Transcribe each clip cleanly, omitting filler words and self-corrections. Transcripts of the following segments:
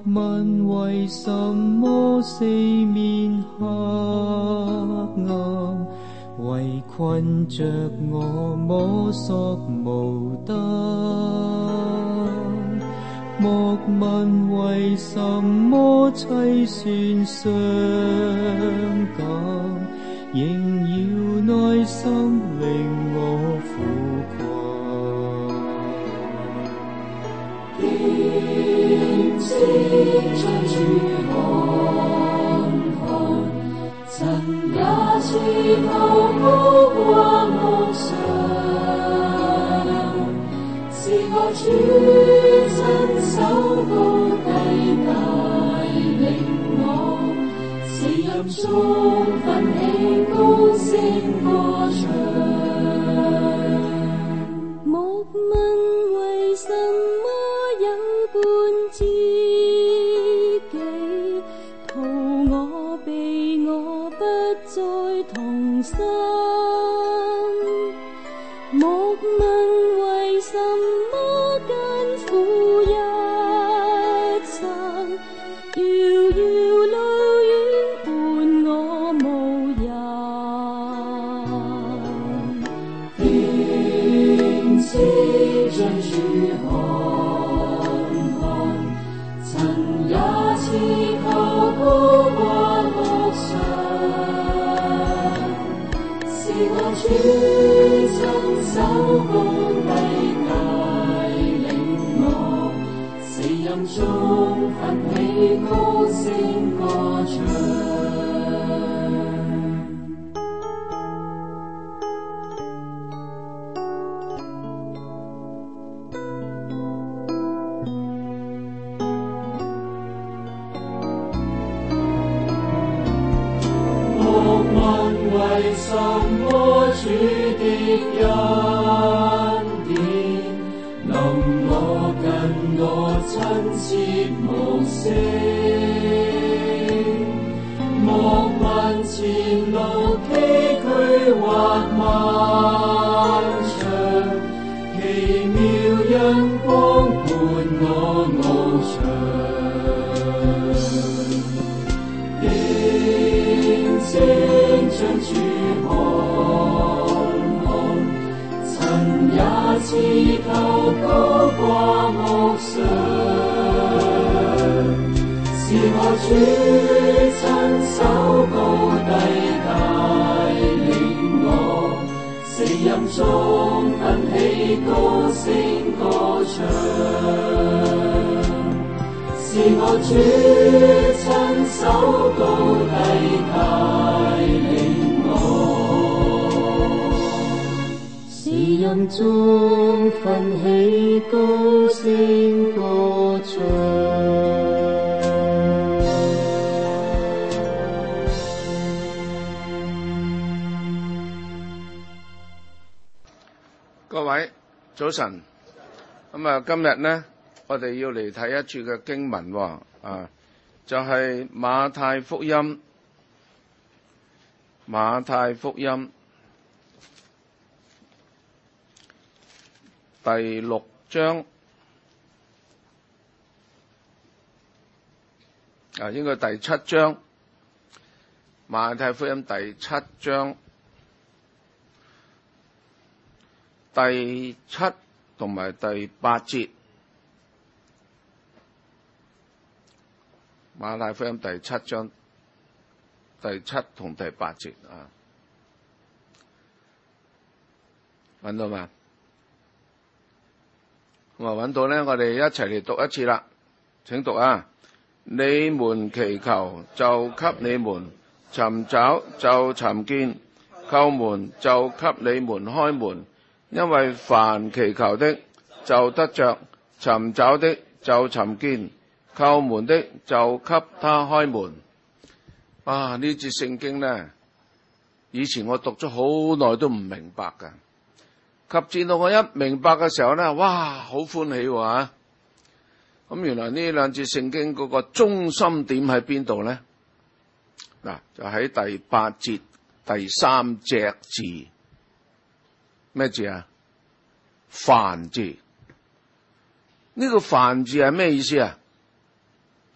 問為什麼四面黑暗，圍困着我摸索無得。莫問為什麼凄酸傷感，縈繞內心令我苦困。 應知將主看看，曾也似頭高掛木上，是我主親手高低帶領我，死蔭中奮起高聲歌唱。莫問為什麼有伴知己，圖我避我不再同心。莫問為什麼艱苦一生，遙遙路遠伴我無人。應知將主看看，曾也似頭高掛木上，是我主親手高低帶領我，死蔭中奮起高聲歌唱。莫問為什麼主的恩典，臨我近我親切無聲。莫問前路崎嶇或漫長，奇妙陽光伴我翱翔。應知將主看看，曾也似頭高掛木上，是我主親手高低帶領我，死蔭中奮起高聲歌唱。是我主親手高低帶領我， 死蔭中奮起高聲歌唱。 各位早晨，咁今日呢，我哋要嚟睇一處嘅經文就係馬太福音第6章，應該第7章，馬太福音第7章第7同埋第8節。馬太福音第7章第7同第8節揾到嘛？咁揾到呢，我哋一齊嚟讀一次啦。請讀啊！你們祈求就給你們，尋找就尋見，叩門就給你們開門。因為凡祈求的就得着，尋找的就尋見，叩門的就給他開門。呢節聖經呢，以前我讀咗好耐都唔明白㗎，及至到我一明白嘅時候呢，哇，好歡喜喎！咁原來呢兩節聖經嗰個中心點喺邊度呢？就喺第8節第3隻字。咩字啊？凡字。呢個凡字係咩意思啊？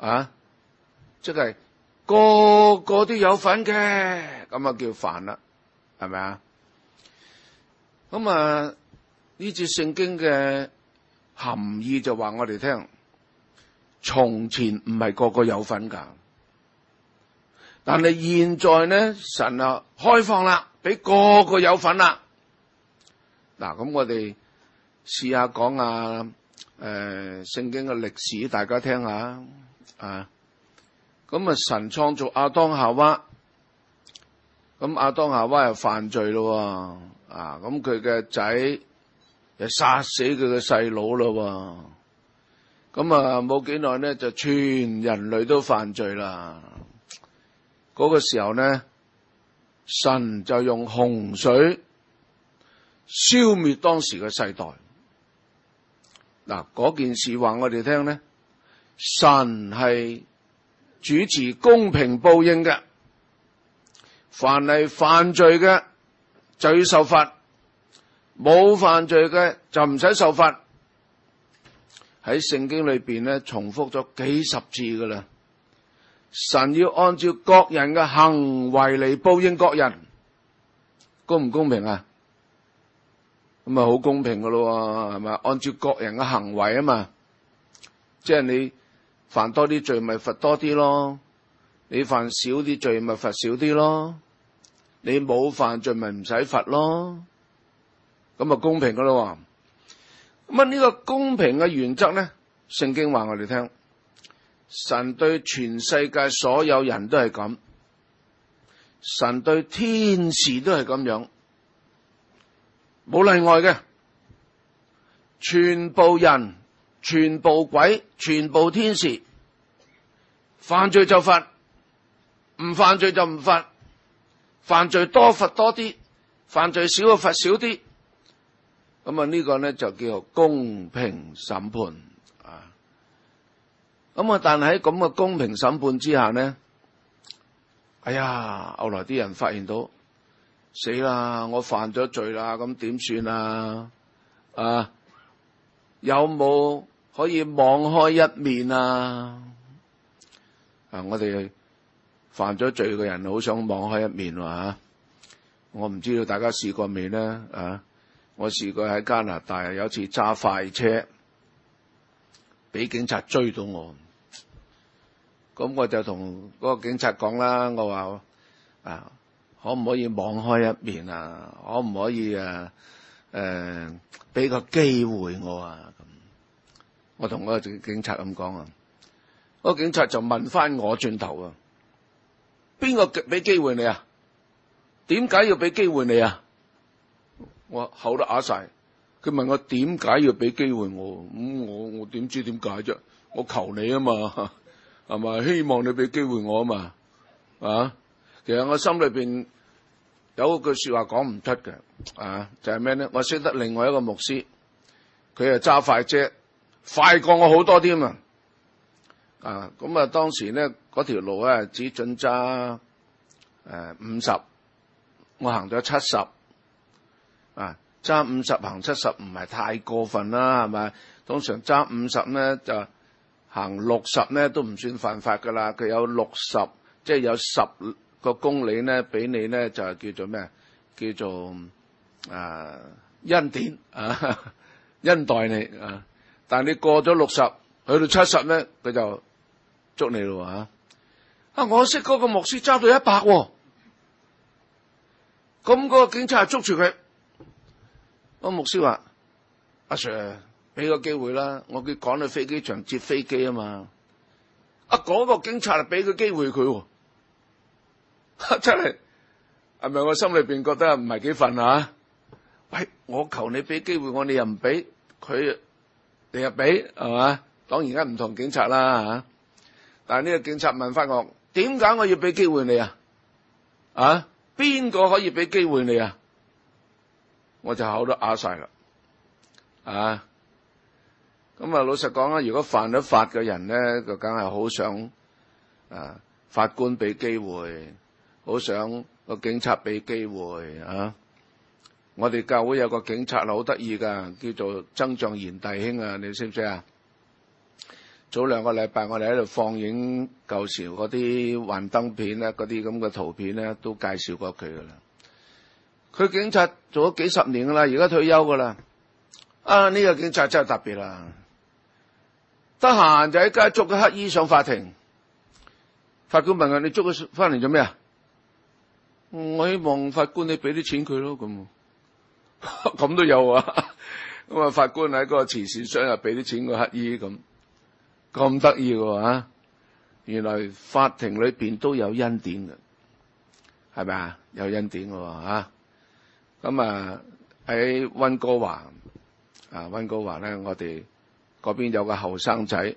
即係個個都有份嘅，咁啊叫犯啦，係咪啊？咁啊呢節聖經嘅含義就話我哋聽，從前唔係個個有份噶，但係現在呢，神啊開放啦，俾個個有份啦。嗱，咁我哋試下講下聖經嘅歷史，大家聽下啊。咁啊，神創造亞當夏娃，咁亞當夏娃又犯罪咯，咁佢嘅仔又殺死佢嘅細佬咯，咁啊冇幾耐呢，就全人類都犯罪啦。嗰個時候呢，神就用洪水消滅當時嘅世代。嗱，嗰件事話我哋聽呢，神係主持公平報應嘅，凡係犯罪嘅就要受罰，冇犯罪嘅就唔使受罰。喺聖經裏邊咧重複咗幾十次噶啦，神要按照各人嘅行為嚟報應各人，公唔公平啊？咁啊好公平噶咯，係咪？按照各人嘅行為啊嘛，即係你犯多啲罪咪罰多啲咯，你犯少啲罪咪罰少啲咯，你冇犯罪咪唔使罰咯，咁啊公平噶咯。咁啊呢個公平嘅原則咧，聖經話我哋聽，神對全世界所有人都係咁，神對天使都係咁樣，冇例外嘅，全部人、全部鬼、全部天使，犯罪就罰，唔犯罪就唔罰，犯罪多罰多啲，犯罪少就罰少啲。咁啊呢個咧就叫做公平審判啊。咁啊但係喺咁嘅公平審判之下咧，哎呀，後來啲人發現到死啦，我犯咗罪啦，咁點算啊？有冇可以網開一面啊？我哋犯咗罪嘅人好想網開一面喎。我唔知道大家試過未呢？我試過喺加拿大有次揸快車，俾警察追到我，咁我就同嗰個警察講啦，我話可唔可以網開一面啊？可唔可以俾個機會我啊？咁我同嗰個警察咁講啊，嗰個警察就問翻我轉頭啊，邊個俾機會你啊？點解要俾機會你啊？我口都啞晒，佢問我點解要俾機會我？我點知點解啫？我求你啊嘛，係咪？希望你俾機會我啊嘛，其實我心裏邊有一句說話講唔出嘅，就係咩咧？我識得另外一個牧師，佢係揸快車，快過我好多添啊！咁啊，當時咧嗰條路咧只准揸50，我行咗70。揸50行70唔係太過分啦，係咪？通常揸50咧就行60咧都唔算犯法噶啦。佢有60，即係有10個公里咧，俾你咧就係叫做咩？叫做恩典恩待你啊！但係你過咗60，去到70咧，佢就捉你咯我識嗰個牧師揸到100喎，咁嗰個警察捉住佢。個牧師話：阿 Sir， 俾個機會啦，我叫趕去飛機場接飛機啊嘛。嗰個警察俾個機會佢，真係係咪？我心裏邊覺得唔係幾憤啊！喂，我求你俾機會我，你又唔俾佢，你又俾係嘛？當然而家唔同警察啦但係呢個警察問翻我：點解我要俾機會你啊？邊個可以俾機會你啊？我就口都啞晒啦，咁老實講啦，如果犯咗法嘅人咧，就梗係好想法官俾機會，好想個警察俾機會我哋教會有個警察好得意噶，叫做曾象賢弟兄啊，你識唔識啊？ 早2個禮拜我哋喺度放映舊時嗰啲幻燈片咧，嗰啲咁嘅圖片咧，都介紹過佢噶啦。佢警察做咗幾十年噶啦，而家退休噶啦。呢個警察真係特別啦，得閒就喺街捉個乞衣上法庭。法官問佢：你捉佢翻嚟做咩啊？我希望法官你俾啲錢佢咯，咁都有啊。咁啊，法官喺嗰個慈善箱又俾啲錢個乞衣，咁得意嘅。原來法庭裏邊都有恩典嘅，係咪啊？有恩典嘅。咁啊喺溫哥華咧，我哋嗰邊有個後生仔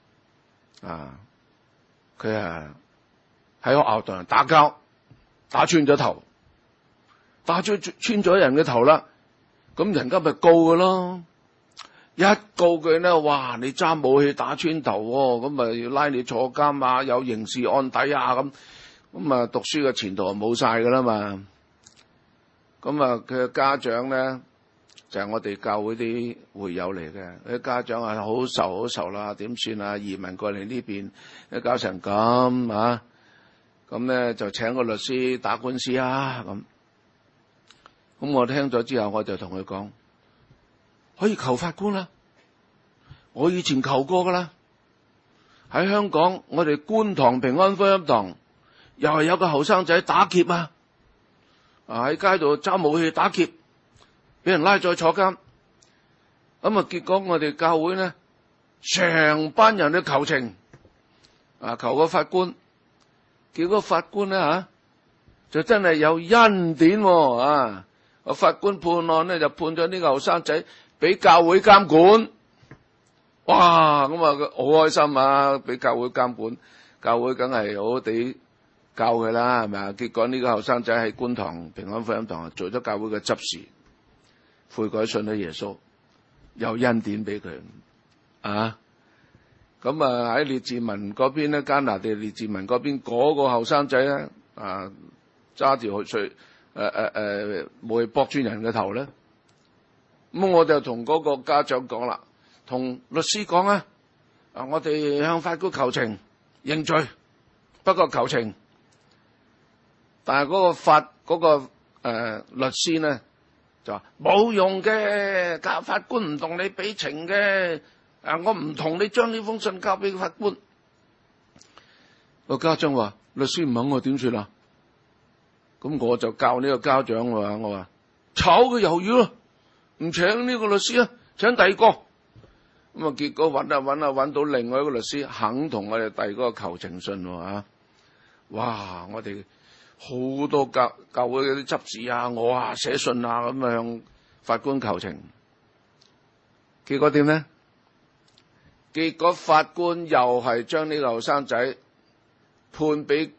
佢喺學校同人打交，打穿咗頭，打穿咗人嘅頭啦。咁人家咪告佢咯，一告佢咧，哇！你揸武器打穿頭喎，咁咪要拉你坐監啊，有刑事案底啊，咁啊讀書嘅前途就冇晒噶啦嘛。咁啊佢嘅家長咧就係我哋教會啲會友嚟嘅，啲家長係好愁啦，點算啊？移民過嚟呢邊，搞成咁啊！咁咧就請個律師打官司啊咁。咁我聽咗之後，我就同佢講，可以求法官啦。我以前求過噶啦，喺香港我哋觀塘平安福音堂又係有個後生仔打劫啊，喺街度揸武器打劫，俾人拉咗坐監。咁結果我哋教會呢，成班人去求情，求個法官，結果法官呢就真係有恩典啊！個法官判案呢，就判咗呢個後生仔俾教會監管。哇！咁好開心啊！俾教會監管，教會梗係好好地教佢啦，係咪啊？結果呢個後生仔喺觀塘平安福音堂做咗教會嘅執事，悔改信咗耶穌，有恩典俾佢咁喺列治文嗰邊咧，加拿大列治文嗰邊嗰個後生仔咧，揸住去武器駁穿人嘅頭咧。咁我就同嗰個家長講啦，同律師講啊，我哋向法官求情認罪，不過求情，但係嗰個律師呢就話冇用嘅，教法官唔同你俾情嘅，我唔同你將呢封信交俾法官。個家長話律師唔肯，我點算啊？咁我就教呢個家長我話炒佢魷魚咯，唔請呢個律師啊，請第二個。咁結果揾到另外一個律師肯同我哋遞嗰個求情信哇！我哋好多教會嗰啲執事我寫信咁向法官求情。結果點呢？結果法官又係將呢個後生仔判俾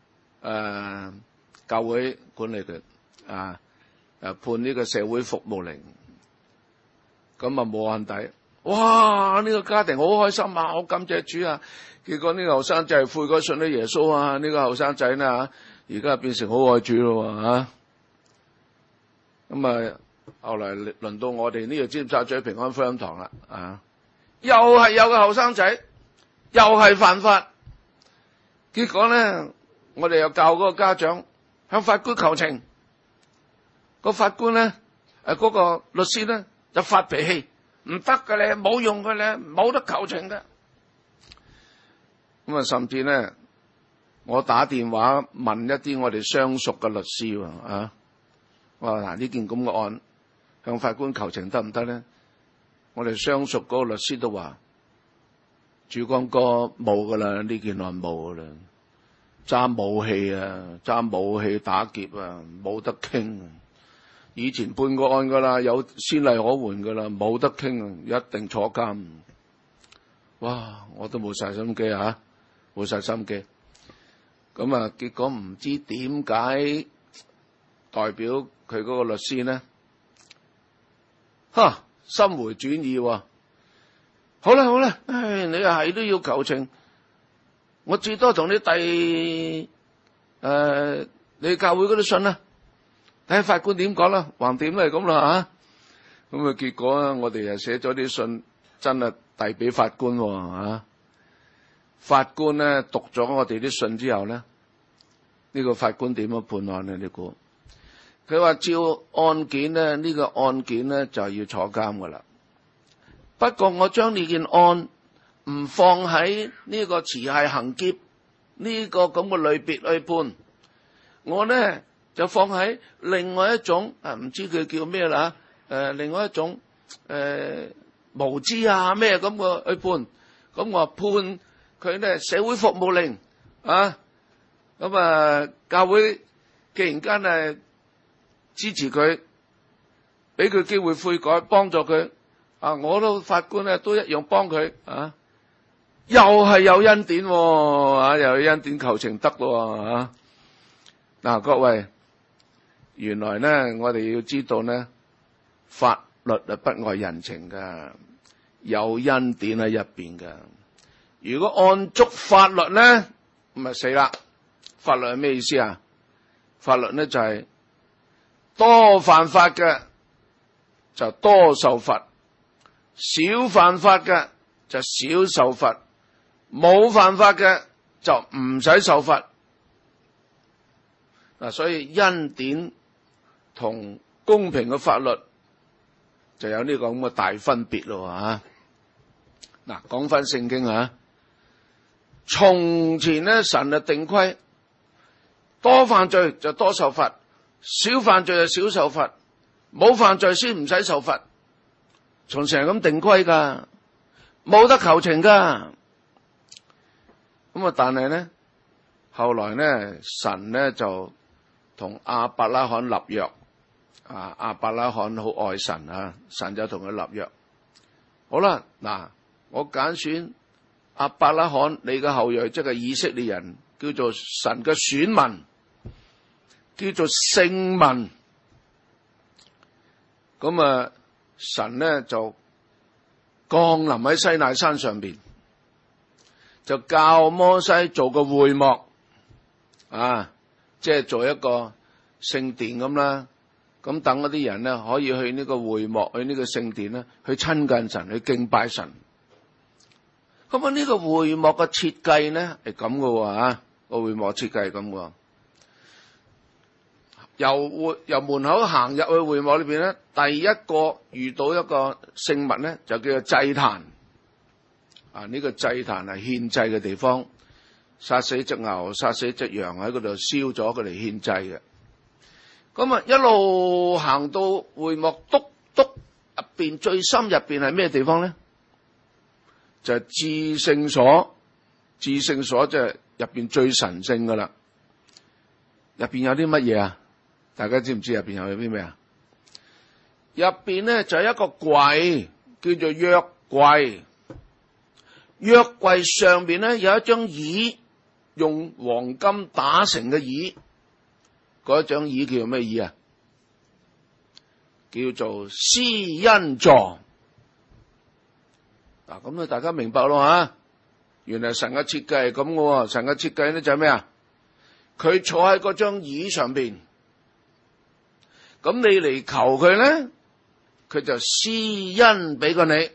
教會管理佢判呢個社會服務令，咁冇案底。哇！呢個家庭好開心好感謝主啊！結果呢個後生仔悔改信咗耶穌呢個後生仔呢而家變成好愛主咯咁後來輪到我哋呢個尖沙咀平安福音堂啦又係有個後生仔又係犯法，結果呢我哋又教嗰個家長向法官求情，個法官呢嗰個律師呢就發脾氣，唔得嘅咧，冇用嘅咧，冇得求情嘅。咁甚至呢我打電話問一啲我哋相熟嘅律師我話呢件咁嘅案向法官求情得唔得咧？我哋相熟嗰個律師都話主光哥冇噶啦，呢件案冇噶啦，揸武器打劫冇得傾。以前判過案噶啦，有先例可援噶啦，冇得傾一定坐監。哇！我都冇晒心機冇晒心機。咁結果唔知點解代表佢嗰個律師呢心回轉意好啦，你係都要求情，我最多同你遞你教會嗰啲信啦，睇下法官點講啦，橫掂都係咁啦咁結果我哋又寫咗啲信，真係遞俾法官法官咧讀咗我哋啲信之後咧，呢個法官點樣判案咧？你估？佢話照案件咧，呢個案件咧就要坐監噶啦。不過我將呢件案唔放喺呢個持械行劫呢個咁嘅類別去判，我咧就放喺另外一種唔知佢叫咩啦，另外一種無知啊咩咁嘅去判。咁我判佢咧社會服務令啊，咁教會既然間支持佢，俾佢機會悔改，幫助佢啊，我都法官咧都一樣幫佢啊，又係有恩典啊，又有恩典求情得啊。嗱，各位，原來咧我哋要知道咧，法律係不外人情噶，有恩典喺入邊噶。如果按足法律咧，咁咪死啦！法律係咩意思啊？法律咧就係多犯法嘅就多受罰，少犯法嘅就少受罰，冇犯法嘅就唔使受罰。嗱，所以恩典同公平嘅法律就有呢個咁嘅大分別咯吓。嗱，講翻聖經啊，從前咧神就定規，多犯罪就多受罰，少犯罪就少受罰，冇犯罪先唔使受罰。從前係咁定規噶，冇得求情噶。咁但係咧，後來咧神咧就同亞伯拉罕立約啊，亞伯拉罕好愛神啊，神就同佢立約。好啦，嗱，我揀選亞伯拉罕你嘅後裔，即係以色列人，叫做神嘅選民，叫做聖民。咁神咧就降臨喺西奈山上邊，就教摩西做個會幕啊，即係做一個聖殿咁啦。咁等嗰啲人咧可以去呢個會幕，去呢個聖殿咧，去親近神，去敬拜神。咁呢個會幕嘅設計咧係咁嘅喎，個會幕設計係咁嘅。由門口行入去會幕裏邊咧，第一個遇到一個聖物咧，就叫做祭壇。呢個祭壇係獻祭嘅地方，殺死隻牛、殺死隻羊喺嗰度燒咗佢嚟獻祭嘅。咁一路行到會幕篤入邊最深入邊係咩地方咧？就係至聖所，至聖所即係入邊最神聖噶啦。入邊有啲乜嘢啊？大家知唔知入邊有啲咩啊？入邊咧就係一個櫃，叫做約櫃。約櫃上邊咧有一張椅，用黃金打成嘅椅。嗰張椅叫做咩椅啊？叫做施恩座。嗱，咁大家明白咯吓？原來神嘅設計係咁嘅，神嘅設計咧就係咩啊？佢坐喺嗰張椅上邊，咁你嚟求佢咧，佢就施恩俾過你。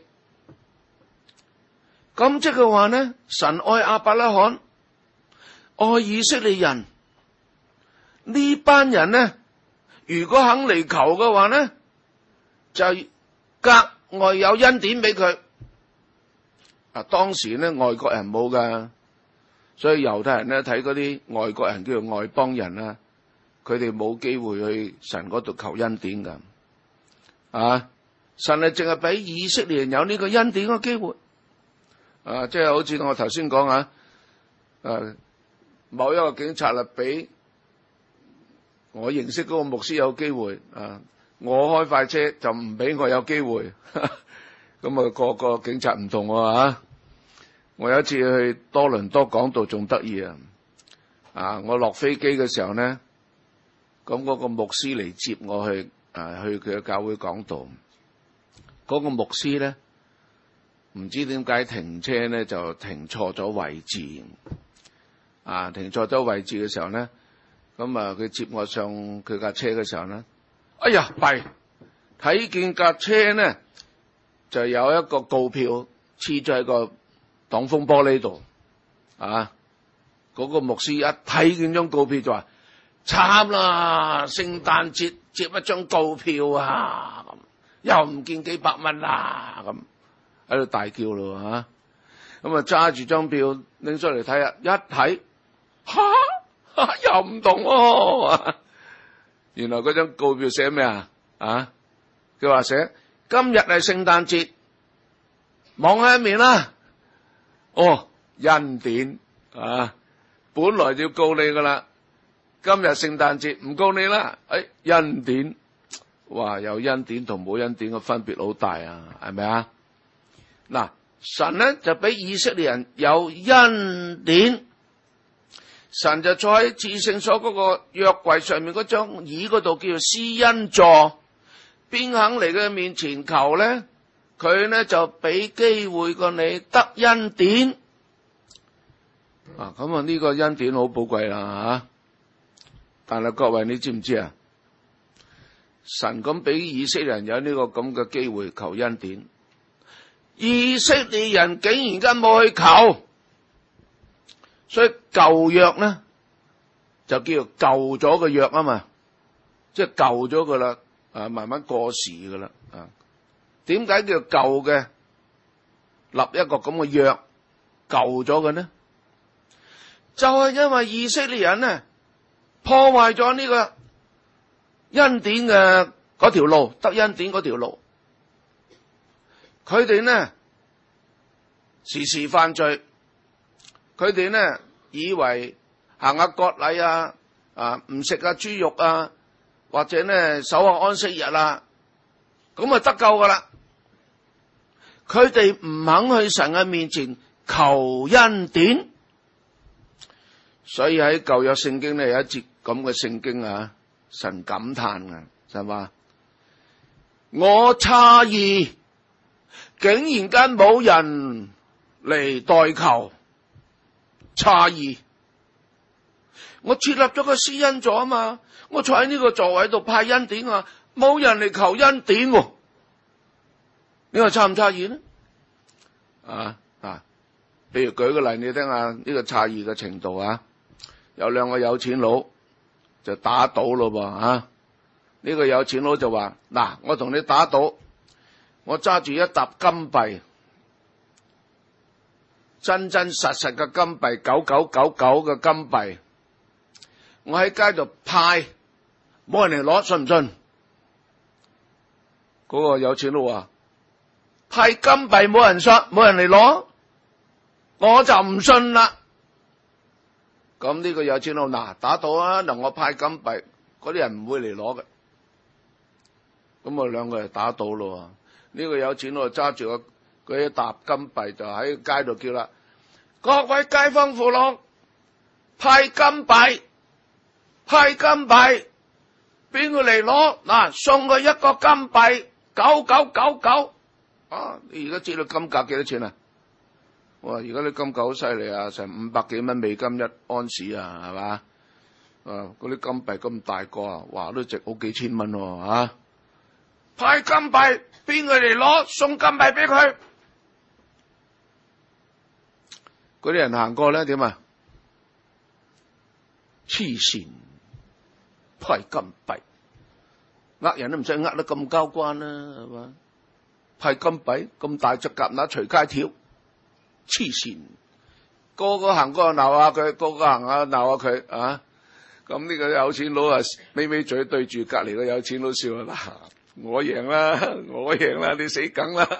咁即係話咧，神愛亞伯拉罕，愛以色列人，呢班人咧，如果肯嚟求嘅話咧，就格外有恩典俾佢。當時咧外國人冇噶，所以猶太人咧睇嗰啲外國人叫做外邦人啦，佢哋冇機會去神嗰度求恩典噶。神係淨係俾以色列人有呢個恩典嘅機會。即係好似我頭先講某一個警察啦，俾我認識嗰個牧師有機會，我開快車就唔俾我有機會。咁個警察唔同喎。我有一次去多倫多講道仲得意我落飛機嘅時候咧，咁嗰個牧師嚟接我去佢嘅教會講道。嗰個牧師咧唔知點解停車咧就停錯咗位置，停錯咗位置嘅時候咧，咁佢接我上佢架車嘅時候咧，哎呀弊，睇見架車咧就有一個告票黐咗喺個擋風玻璃度， 啊，嗰個牧師一睇見張告票就話慘啦，聖誕節接一張告票啊，又唔見幾百蚊啦，咁喺度大叫咯吓。咁啊揸住張票拎出嚟睇下，一睇又唔同喎。原來嗰張告票寫咩啊？佢話寫今日係聖誕節，望喺一面啦。恩典啊，本來要告你噶啦，今日聖誕節唔告你啦。恩典，哇，有恩典同冇恩典嘅分別好大啊，係咪啊？嗱，神咧就俾以色列人有恩典，神就坐喺至聖所嗰個約櫃上面嗰張椅嗰度，叫做施恩座。邊肯嚟佢面前求咧，佢咧就俾機會過你得恩典。咁呢個恩典好寶貴啦吓。但係各位你知唔知啊？神咁俾以色列人有呢個咁嘅機會求恩典，以色列人竟然間冇去求，所以舊約咧就叫做舊咗嘅約啊嘛，即係舊咗噶啦，慢慢過時噶啦。點解叫舊嘅立一個咁嘅約舊咗嘅呢？就係因為以色列人呢破壞咗呢個恩典嘅嗰條路，得恩典嗰條路，佢哋呢時時犯罪，佢哋呢以為行下割禮唔食下豬肉啊，或者呢守下安息日啊，咁啊得救噶啦。佢哋唔肯去神嘅面前求恩典，所以喺舊約聖經呢有一節咁嘅聖經啊，神感嘆啊，就話我詫異，竟然間冇人嚟代求，詫異。我設立咗個施恩座啊嘛，我坐喺呢個座位度派恩典啊，冇人嚟求恩典喎。你話詫唔詫異呢？譬如舉個例，你聽下呢個詫異嘅程度啊。有兩個有錢佬就打賭咯噃。呢個有錢佬就話：嗱，我同你打賭，我揸住一沓金幣，真真實實嘅金幣，9999嘅金幣，我喺街度派，冇人嚟攞，信唔信？嗰個有錢佬話：派金幣冇人信，冇人嚟攞，我就唔信啦。咁呢個有錢佬打賭啊，嗱，我派金幣，嗰啲人唔會嚟攞嘅。咁啊兩個人打賭咯。呢個有錢佬揸住嗰一沓金幣就喺街度叫啦：各位街坊父老，派金幣，派金幣，邊個嚟攞？嗱，送佢一個金幣，9999。你而家知道金價幾多錢啊？哇！而家啲金價好犀利啊，成500幾蚊美金一安士啊，係嘛？嗰啲金幣咁大個啊，哇，都值好幾千蚊喎。派金幣，邊個嚟攞？送金幣俾佢。嗰啲人行過咧點啊？黐線，派金幣，呃人都唔使呃得咁交關啦，係嘛？派金幣咁大隻蛤乸隨街跳。黐線，個個行過鬧下佢，個個行下鬧下佢啊！咁呢個有錢佬啊，咪咪嘴對住隔籬個有錢佬笑啦，我贏啦，我贏啦，你死梗啦！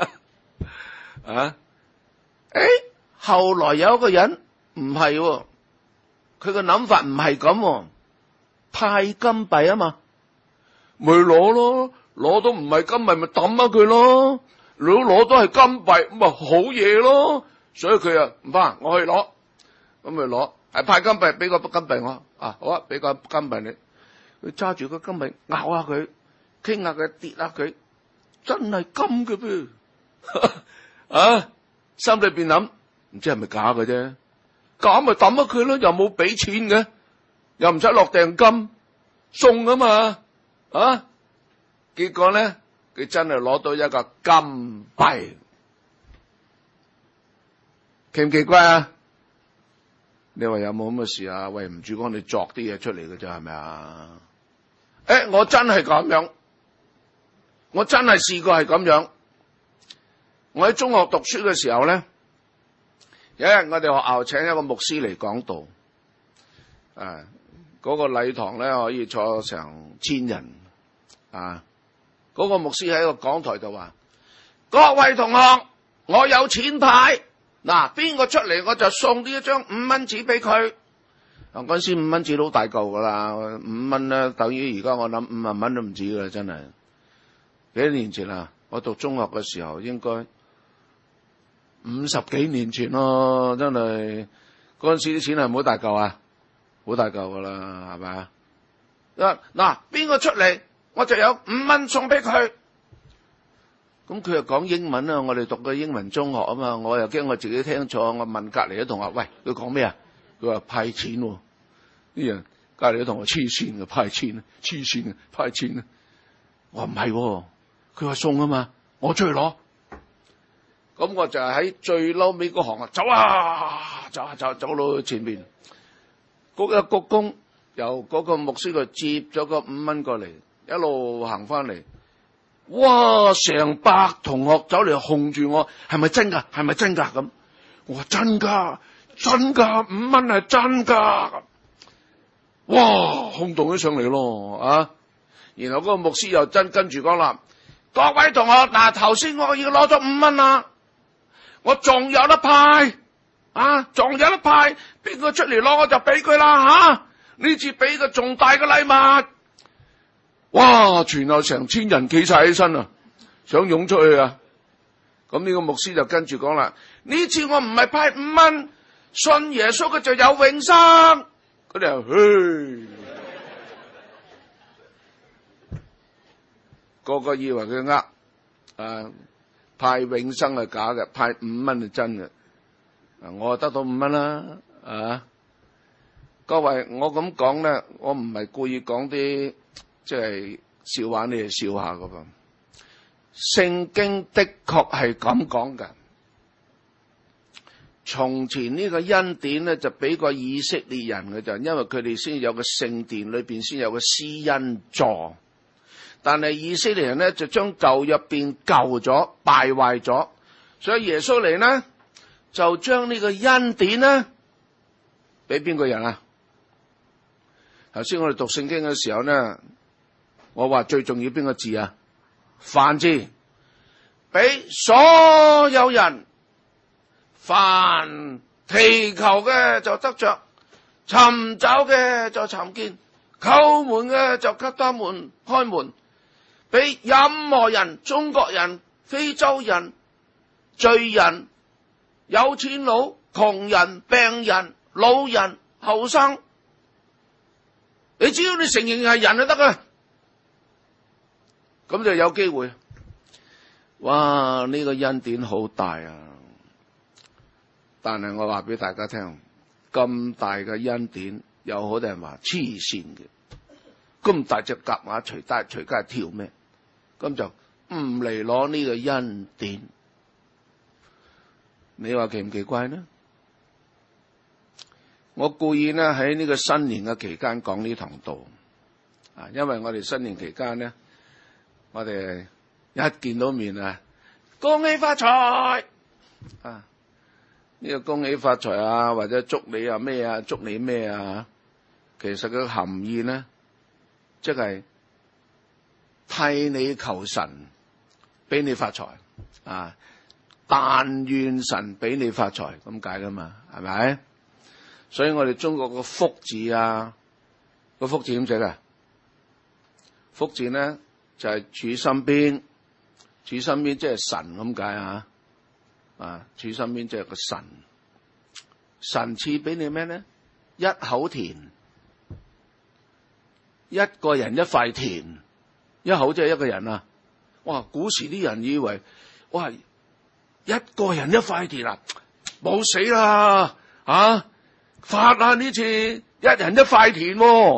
後來有一個人唔係，佢個諗法唔係咁，派金幣啊嘛，咪攞咯，攞到唔係金幣咪抌下佢咯，攞到係金幣咪好嘢咯。所以佢唔怕，我去攞，咁咪攞，係派金幣，俾個金幣我，好啊，俾個金幣你，佢揸住個金幣咬下佢，傾下佢，跌下佢，真係金嘅噃，心裏邊諗，唔知係咪假嘅啫，假咪抌咗佢咯，又冇俾錢嘅，又唔使落訂金，送啊嘛，結果咧，佢真係攞到一個金幣。奇唔奇怪啊？ 你話有冇咁嘅事啊？喂，唔主講你作啲嘢出嚟嘅啫，係咪啊？我真係咁樣，我真係試過係咁樣。我喺中學讀書嘅時候咧，有一日我哋學校請一個牧師嚟講道，嗰個禮堂咧可以坐成1000人，嗰個牧師喺個講台度話：各位同學，我有錢派，嗱，邊個出嚟我就送呢一張5蚊紙俾佢。嗰陣時5蚊紙都好大嚿噶啦，5蚊咧等於而家我諗50蚊都唔止噶啦，真係。幾多年前啊？我讀中學嘅時候，應該50幾年前咯，真係。嗰陣時啲錢係唔好大嚿啊，好大嚿噶啦，係咪啊？嗱，邊個出嚟我就有5蚊送俾佢。咁佢又講英文啊，我哋讀嘅英文中學啊嘛，我又驚我自己聽錯，我問隔籬啲同學：喂，佢講咩啊？佢話派錢喎，啲人隔籬啲同學黐線嘅，派錢啊，黐線嘅，派錢啊！我話唔係，佢話送啊嘛，我出去攞。咁我就係喺最嬲尾嗰行啊，走到前面，鞠一鞠躬，由嗰個牧師度接咗個5蚊過嚟，一路行翻嚟。哇！成百同學走嚟控住我，係咪真噶？係咪真噶？咁我話真噶，真噶，5蚊係真噶。哇！轟動咗上嚟咯啊！然後嗰個牧師又跟住講啦：各位同學，嗱，頭先我已經攞咗5蚊啦，我仲有得派仲有得派，邊個出嚟攞我就俾佢啦呢次俾個仲大嘅禮物。哇！全後成1000人企晒起身啊，想湧出去啊！咁呢個牧師就跟住講啦：呢次我唔係派5蚊，信耶穌嘅就有永生。佢哋話：個個以為佢派永生係假嘅，派5蚊係真嘅。我得到5蚊啦各位，我咁講咧，我唔係故意講啲即係笑話，你哋笑下噶噃。聖經的確係咁講噶。從前呢個恩典咧就俾個以色列人嘅，就因為佢哋先有個聖殿裏邊先有個施恩座，但係以色列人咧就將舊約變舊咗，敗壞咗，所以耶穌嚟呢，就將呢個恩典呢俾邊個人啊？頭先我哋讀聖經嘅時候呢，我話最重要邊個字啊？凡字，俾所有人，凡祈求嘅就得着，尋找嘅就尋見，叩門嘅就給他們開門，俾任何人，中國人、非洲人、罪人、有錢佬、窮人、病人、老人、後生，你只要你承認係人就得噶，咁就有機會。哇！呢個恩典好大啊！但係我話俾大家聽，咁大嘅恩典，有好多人話黐線嘅，咁大隻蛤乸隨街跳咩？咁就唔嚟攞呢個恩典，你話奇唔奇怪呢？我故意呢喺呢個新年嘅期間講呢堂道，因為我哋新年期間呢，我哋一見到面恭喜發財呢個恭喜發財或者祝你咩祝你咩其實個含義呢，即係替你求神俾你發財但願神俾你發財咁解噶嘛，係咪？所以我哋中國個福字個福字點寫噶？福字呢就係主身邊，主身邊即係神咁解主身邊即係個神，神賜俾你咩呢？一口田，一個人一塊田，一口即係一個人哇！古時啲人以為哇，一個人一塊田冇死啦發呢次一人一塊田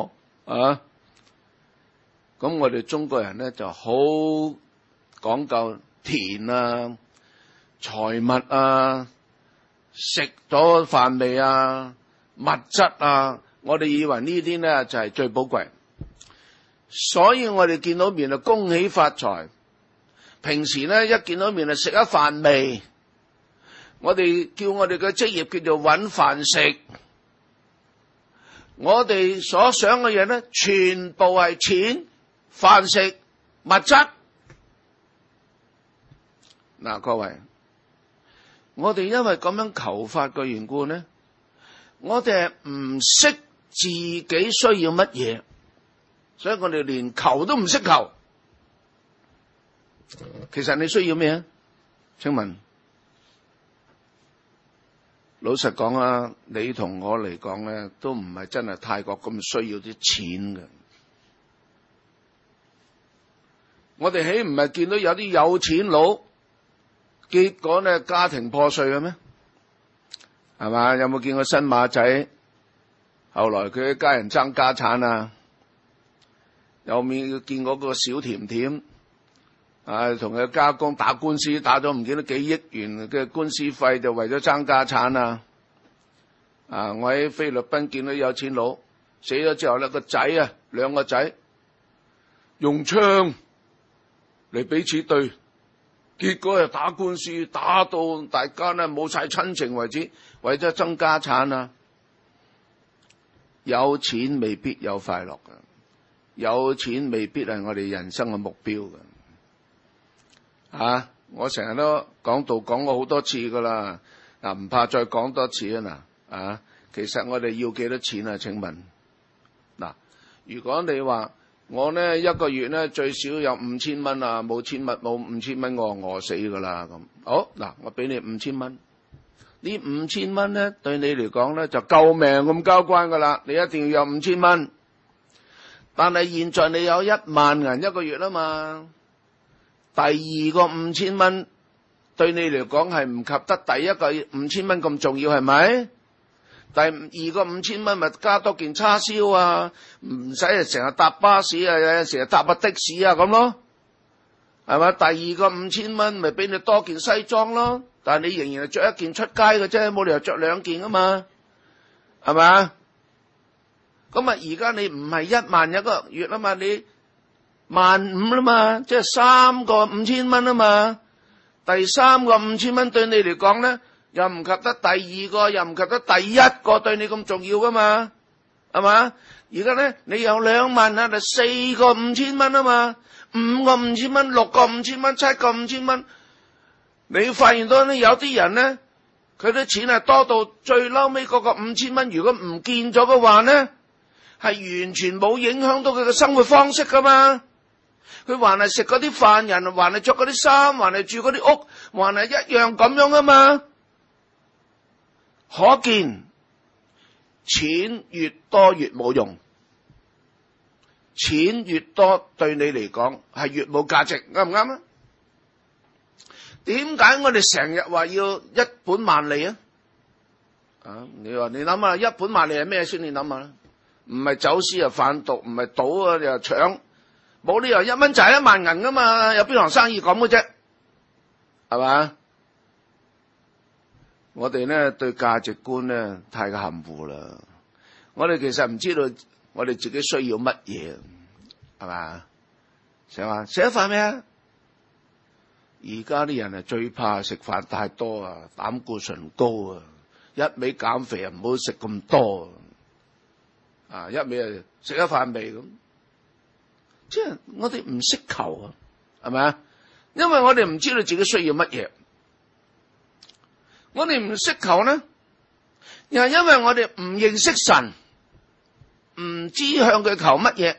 咁我哋中國人咧就好講究田財物食咗飯未物質啊，我哋以為呢啲咧就係最寶貴，所以我哋見到面就恭喜發財。平時咧一見到面就食一飯未，我哋叫我哋嘅職業叫做搵飯食。我哋所想嘅嘢咧，全部係錢、飯食、物質。嗱，各位，我哋因為咁樣求法嘅緣故咧，我哋係唔識自己需要乜嘢，所以我哋連求都唔識求。其實你需要咩啊？請問，老實講啊，你同我嚟講咧，都唔係真係太過咁需要啲錢嘅。我哋豈唔係見到有啲有錢佬，結果咧家庭破碎嘅咩？係嘛？有冇見過新馬仔？後來佢一家人爭家產啊？有冇見過個小甜甜？同佢家公打官司，打咗唔見得幾億元嘅官司費，就為咗爭家產啊！我喺菲律賓見到有錢佬死咗之後咧，個仔啊，兩個仔用槍嚟彼此對，結果又打官司，打到大家咧冇晒親情為止，為咗爭家產啊！有錢未必有快樂噶，有錢未必係我哋人生嘅目標噶。我成日都講道講過好多次噶啦，唔怕再講多次啊！其實我哋要幾多錢啊？請問，如果你話我呢一個月呢最少有5000蚊啊，冇5000蚊我餓死噶啦咁。好，我俾你5000蚊，呢5000蚊呢對你嚟講呢就救命咁交關噶啦，你一定要有5000蚊。但係現在你有1萬銀一個月啊嘛。第二個5000蚊對你嚟講係唔及得第一個5000蚊咁重要，係咪？第二個5000蚊咪加多件叉燒啊，唔使成日搭巴士啊，成日搭的士啊咁咯，係咪？第二個5000蚊咪俾你多件西裝咯，但係你仍然係着一件出街嘅啫，冇理由着2件啊嘛，係咪？咁啊，而家你唔係1萬一個月啊嘛，你15000啦嘛，即係3個5000蚊啊嘛。第3個5000蚊對你嚟講咧，又唔及得第二個，又唔及得第一個對你咁重要噶嘛，係嘛？而家咧你有2萬啊，就4個5000蚊啊嘛，5個5000蚊，6個5000蚊，7個5000蚊。你發現到咧，有啲人咧，佢啲錢係多到最嬲尾嗰個5000蚊，如果唔見咗嘅話咧，係完全冇影響到佢嘅生活方式噶嘛。佢還係食嗰啲飯人，還係着嗰啲衫，還係住嗰啲屋，還係一樣咁樣啊嘛。可見錢越多越冇用，錢越多對你嚟講係越冇價值，啱唔啱啊？點解我哋成日話要一本萬利啊？你話你諗下一本萬利係咩先？你諗下啦，唔係走私啊，販毒，唔係賭啊，又搶。冇理由1蚊就係1萬銀噶嘛，有邊行生意咁嘅啫，係嘛？我哋咧對價值觀咧太過含糊啦，我哋其實唔知道我哋自己需要乜嘢，係嘛？成日話食咗飯咩啊？而家啲人係最怕食飯太多啊，膽固醇高啊，一味減肥啊，唔好食咁多啊，一味啊食咗飯未咁。即係我哋唔識求啊，係咪啊？因為我哋唔知道自己需要乜嘢，我哋唔識求呢，又係因為我哋唔認識神，唔知向佢求乜嘢。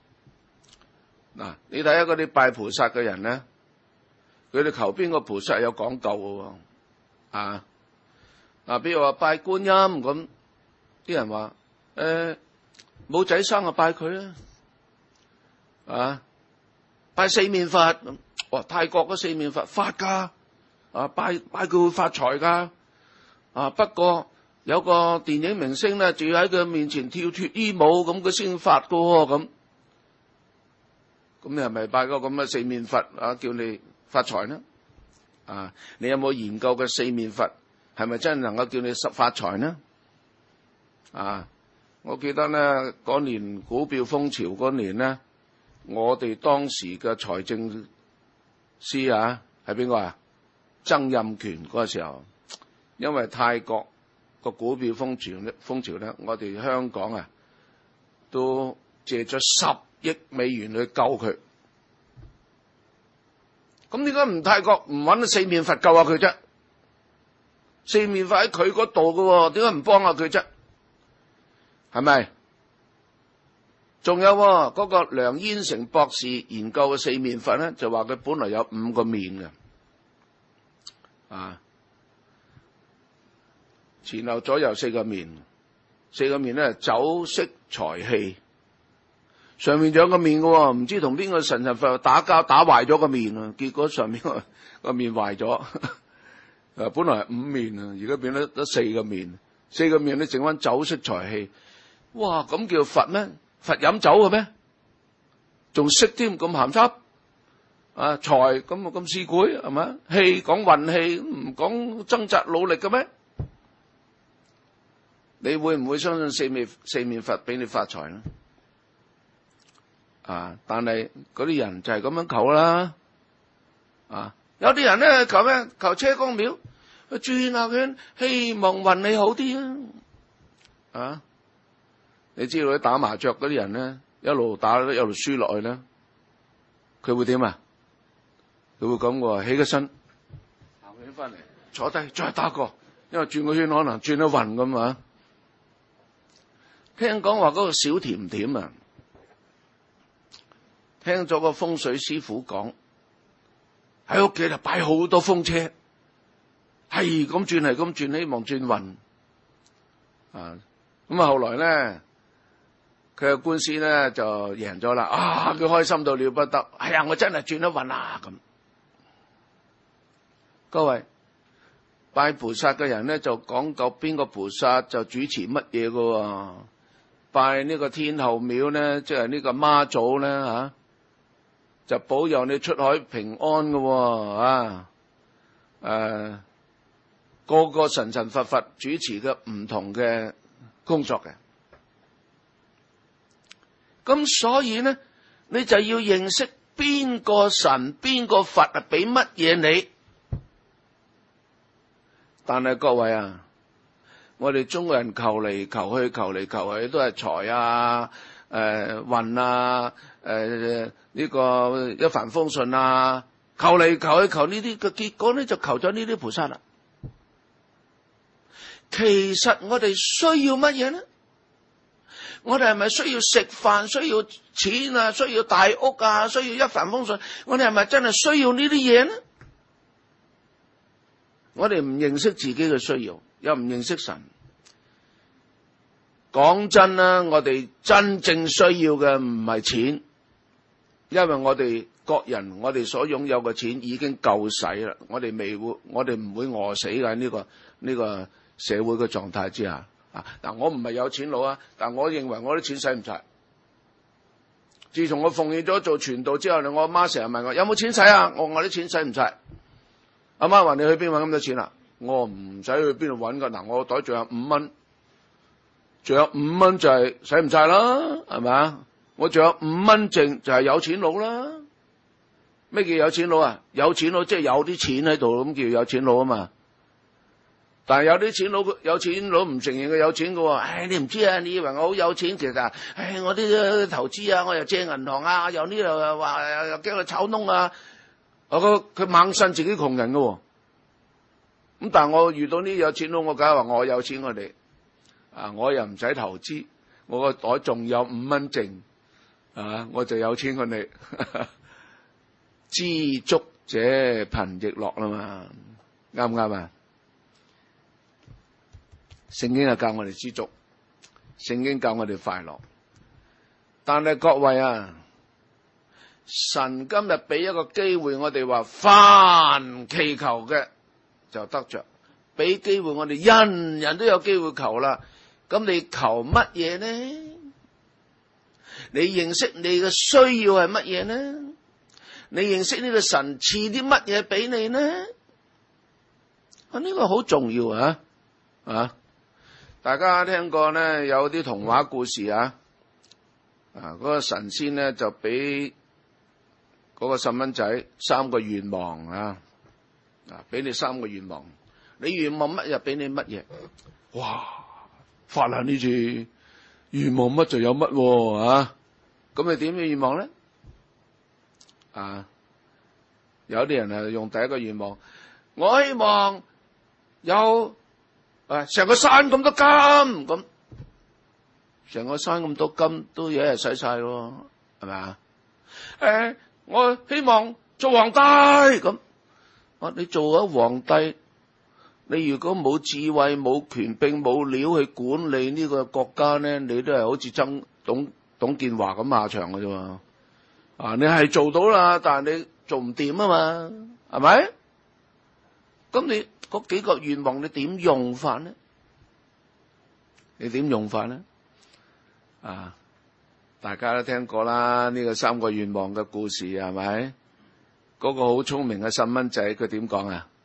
你睇下嗰啲拜菩薩嘅人咧，佢哋求邊個菩薩有講究嘅喎，比如話拜觀音咁，啲人話冇仔生就拜佢啦。拜四面佛，泰國嗰四面佛發噶，拜佢會發財噶，不過有個電影明星咧，就要喺佢面前跳脫衣舞，咁佢先發噶喎，咁你係咪拜個咁嘅四面佛叫你發財呢？你有冇研究嘅四面佛係咪真係能夠叫你發財呢？ 啊！我記得咧嗰年股票風潮嗰年咧，我哋當時嘅財政司係邊個啊？曾蔭權嗰個時候，因為泰國個股票風潮咧，我哋香港都借咗10億美元去救佢。咁點解唔泰國唔揾四面佛救下佢啫？四面佛喺佢嗰度㗎，點解唔幫下佢啫？係咪？仲有嗰個梁燕成博士研究嘅四面佛咧，就話佢本來有5個面嘅，前後左右4個面，4個面咧酒色財氣，上面仲有個面嘅，唔知同邊個神佛打交打壞咗個面啊，結果上面個面壞咗，本來係5面啊，而家變得4個面，4個面咧剩翻酒色財氣，哇！咁叫佛咩？佛飲酒嘅咩？仲識添咁鹹濕財咁市儈係咪？氣講運氣，唔講掙扎努力嘅咩？你會唔會相信四面佛俾你發財呢？但係嗰啲人就係咁樣求啦。有啲人咧求咩？求車公廟去轉下圈，希望運氣好啲啊！你知道啲打麻雀嗰啲人咧，一路打一路輸落去咧，佢會點啊？佢會咁喎，起個身行起翻嚟，坐低再打過，因為轉個圈可能轉得暈咁啊！聽講話嗰個小甜甜啊，聽咗個風水師傅講，喺屋企就擺好多風車，係咁轉係咁轉，希望轉運咁後來咧，佢嘅官司咧就贏咗啦，佢開心到了不得，我真係轉得運啊咁。各位拜菩薩嘅人咧就講究邊個菩薩就主持乜嘢噶，拜呢個天后廟咧，即係呢個媽祖咧就保佑你出海平安噶，個個神佛主持嘅唔同嘅工作嘅。咁所以呢，你就要認識邊個神邊個佛俾乜嘢你。但係各位我哋中國人求嚟求去都係財運呢個一帆風順求嚟求去求呢啲嘅結果呢，就求咗呢啲菩薩啦。其實我哋需要乜嘢呢？我哋係咪需要食飯，需要錢需要大屋需要一帆風順？我哋係咪真係需要呢啲嘢呢？我哋唔認識自己嘅需要，又唔認識神。講真啦，我哋真正需要嘅唔係錢，因為我哋各人我哋所擁有嘅錢已經夠使啦，我哋唔會餓死嘅呢個社會嘅狀態之下。我唔係有錢佬但我認為我啲錢使唔晒。自從我奉獻咗做傳道之後，我阿媽成日問我有冇錢使我啲錢使唔晒。阿媽話你去邊搵咁多錢我唔使去邊度搵噶。我袋仲有5蚊，仲有5蚊就係使唔晒啦，係咪？我仲有5蚊剩就係有錢佬啦。咩叫有錢佬有錢佬即係有啲錢喺度，咁叫有錢佬嘛。但係有啲有錢佬唔承認佢有錢噶。你唔知你以為我好有錢，其實我啲投資我又借銀行又呢度話又驚佢炒窿佢猛信自己窮人噶。咁但係我遇到呢啲有錢佬，我梗係話我有錢我哋我又唔使投資，我個袋仲有5蚊剩我就有錢過你。知足者貧亦樂啦嘛，啱唔啱聖經係教我哋知足，聖經教我哋快樂。但係各位神今日俾一個機會我哋話，凡祈求嘅就得着，俾機會我哋人人都有機會求啦。咁你求乜嘢呢？你認識你嘅需要係乜嘢呢？你認識呢個神賜啲乜嘢俾你呢？呢個好重要大家聽過咧有啲童話故事啊，嗰個神仙咧就俾嗰個細蚊仔3個願望啊，俾你3個願望，你願望乜就俾你乜嘢。哇！發下呢次願望乜就有乜啊！咁你點嘅願望咧？有啲人係用第一個願望，我希望有成個山咁多金，咁成個山咁多金都一日使晒咯，係咪啊？我希望做皇帝咁，你做咗皇帝，你如果冇智慧、冇權柄、冇料去管理呢個國家咧，你都係好似董建華咁下場嘅啫嘛。你係做到啦，但係你做唔掂啊嘛，係咪？咁你嗰幾個願望你點用法呢？你點用法呢？大家都聽過啦，呢個3個願望嘅故事係咪？嗰個好聰明嘅細蚊仔佢點講啊？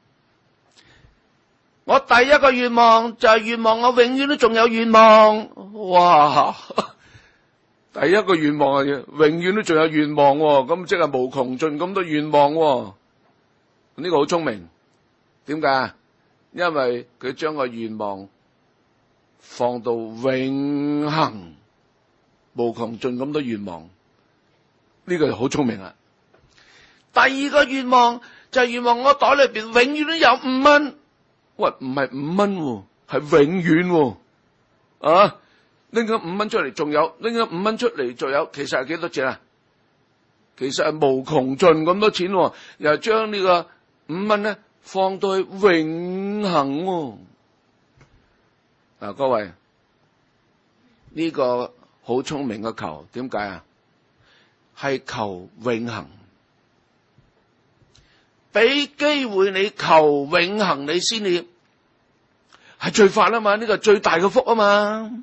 我第一個願望就係願望我永遠都仲有願望。哇！第一個願望係永遠都仲有願望喎，咁即係無窮盡咁多願望喎。呢個好聰明，點解？因為佢將個願望放到永恆，無窮盡咁多願望，呢個就好聰明啦。第二個願望就係願望我袋裏邊永遠都有5蚊。喂，唔係5蚊喎，係永遠喎。拎咗5蚊出嚟，仲有拎咗5蚊出嚟，仲有，其實係幾多錢啊？其實係無窮盡咁多錢喎，又將呢個5蚊咧放到去永恆喎。各位，呢個好聰明嘅求，點解啊？係求永恆，俾機會你求永恆，你先至係最快啊嘛，呢個最大嘅福啊嘛。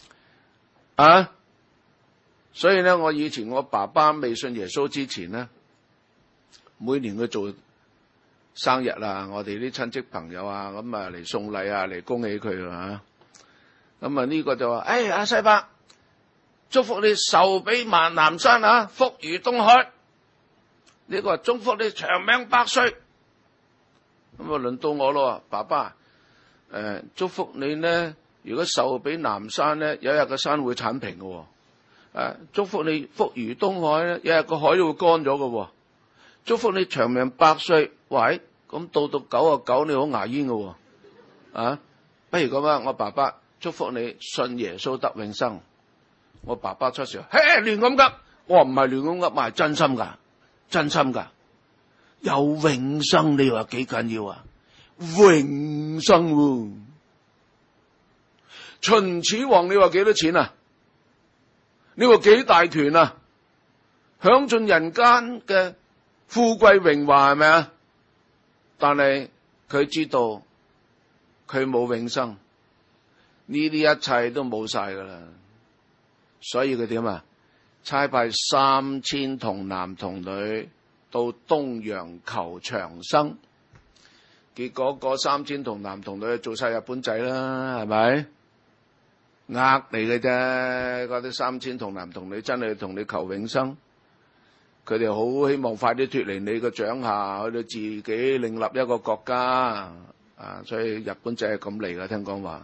所以咧，我以前我爸爸未信耶穌之前咧，每年佢做生日啦，我哋啲親戚朋友啊，咁嚟送禮啊，嚟恭喜佢啊。咁呢個就話，阿西伯，祝福你壽比南山福如東海。呢個祝福你長命百歲。咁輪到我咯，爸爸，祝福你呢。如果壽比南山咧，有一日個山會剷平嘅。祝福你福如東海咧，有一日個海都會乾咗嘅。祝福你長命百歲。喂，咁到99你好牙煙嘅。不如咁啊，我爸爸祝福你信耶穌得永生。我爸爸出聲，亂咁噏。我話唔係亂咁噏，係真心噶，真心噶。有永生，你話幾緊要啊？永生喎。秦始皇你話幾多錢啊？你話幾大權啊？享盡人間嘅富貴榮華係咪啊？但係佢知道佢冇永生，呢啲一切都冇晒噶啦。所以佢點啊？差派3000童男童女到東洋求長生。結果嗰3000童男童女做晒日本仔啦，係咪？呃你嘅啫，嗰啲3000童男童女真係同你求永生，佢哋好希望快啲脫離你嘅掌下，去到自己另立一個國家所以日本仔係咁嚟㗎，聽講話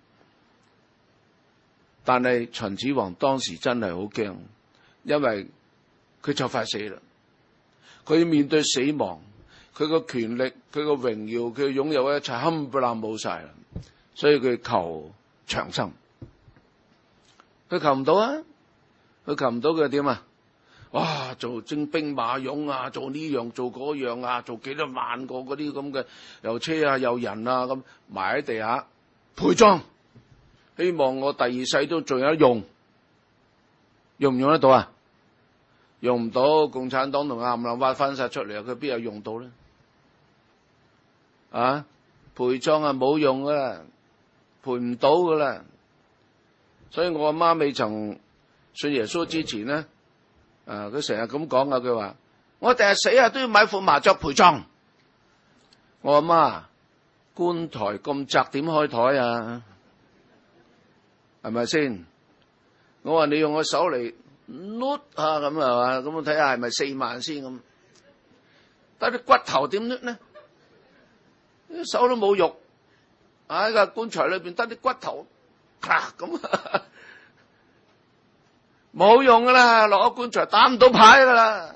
但係秦始皇當時真係好驚，因為佢就快死啦，佢要面對死亡，佢個權力、佢個榮耀、佢擁有一切冚唪唥冇晒啦，所以佢求長生。佢求唔到啊！佢求唔到佢點啊？哇！做精兵馬俑啊，做呢樣做嗰樣啊，做幾多萬個嗰啲咁嘅又車啊又人啊咁埋喺地下陪葬，希望我第2世都仲有得用。用唔用得到啊？用唔到，共產黨同冚唪唥挖翻晒出嚟，佢邊有用到咧？陪葬冇用噶啦，陪唔到噶啦。所以我阿媽未曾信耶穌之前咧，佢成日咁講佢話我第日死都要買副麻雀陪葬。我阿媽，棺材咁窄點開台啊？ 係咪先？我話你用個手嚟搣下咁係嘛，咁我睇下係咪4萬先咁。但係啲骨頭點搣呢？手都冇肉，喺個棺材裏邊得啲骨頭，咔咁，冇用噶啦，落咗棺材打唔到牌噶啦。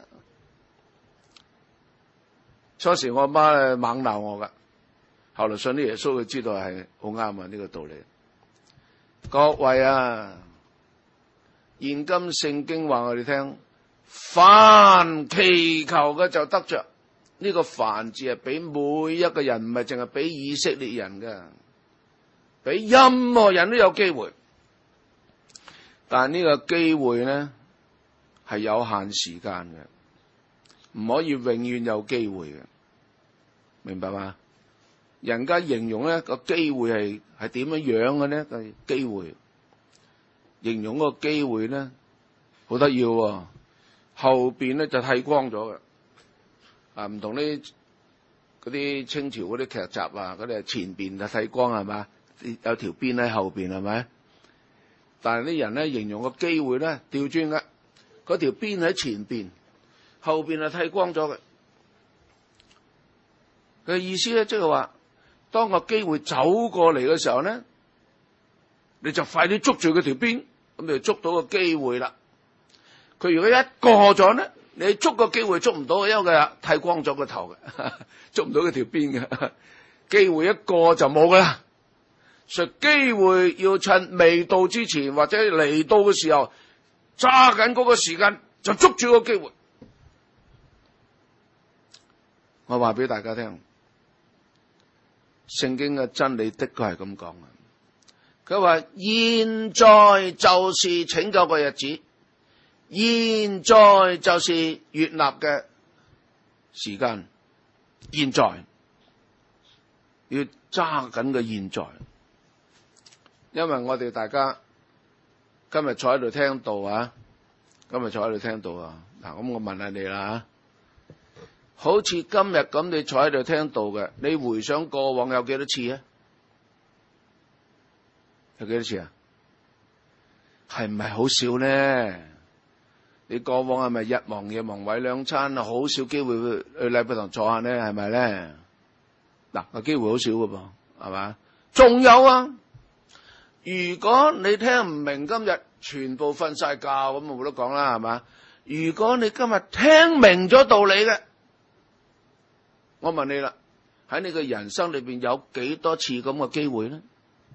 初時我阿媽猛鬧我噶，後來信啲耶穌，佢知道係好啱啊呢個道理。各位啊，現今聖經話我哋聽，凡祈求嘅就得着。呢個凡字係俾每一個人，唔係淨係俾以色列人嘅，俾任何人都有機會。但係呢個機會呢係有限時間嘅，唔可以永遠有機會嘅，明白嗎？人家形容呢個機會係點樣樣嘅呢？個機會形容個機會呢好得意喎，後邊呢就剃光咗嘅。啊，唔同嗰啲清朝嗰啲劇集啊，嗰啲係前邊就剃光係嘛，有條辮喺後邊係咪？但係啲人咧形容個機會咧調轉嘅，嗰條辮喺前邊，後邊係剃光咗嘅。佢意思咧即係話，當個機會走過嚟嘅時候咧，你就快啲捉住佢條辮，咁你就捉到個機會啦。佢如果一過咗咧，你捉個機會捉唔到，因為佢剃光咗個頭嘅，捉唔到佢條辮嘅。機會一過就冇噶啦，所以機會要趁未到之前或者嚟到嘅時候，揸緊嗰個時間就捉住個機會。我話俾大家聽，聖經嘅真理的確係咁講嘅。佢話現在就是拯救嘅日子。現在就是悅納嘅時間，現在要揸緊嘅現在，因為我哋大家今日坐喺度聽道啊，嗱，咁我問下你啦，好似今日咁你坐喺度聽道嘅，你回想過往有幾多次啊？有幾多次啊？係唔係好少呢？你過往係咪日忙夜忙為兩餐啊？好少機會去禮拜堂坐下呢？係咪咧？嗱，個機會好少噶噃，係嘛？仲有啊！如果你聽唔明今日全部瞓晒覺，咁我冇得講啦，係嘛？如果你今日聽明咗道理嘅，我問你啦，喺你嘅人生裏邊有幾多次咁嘅機會呢？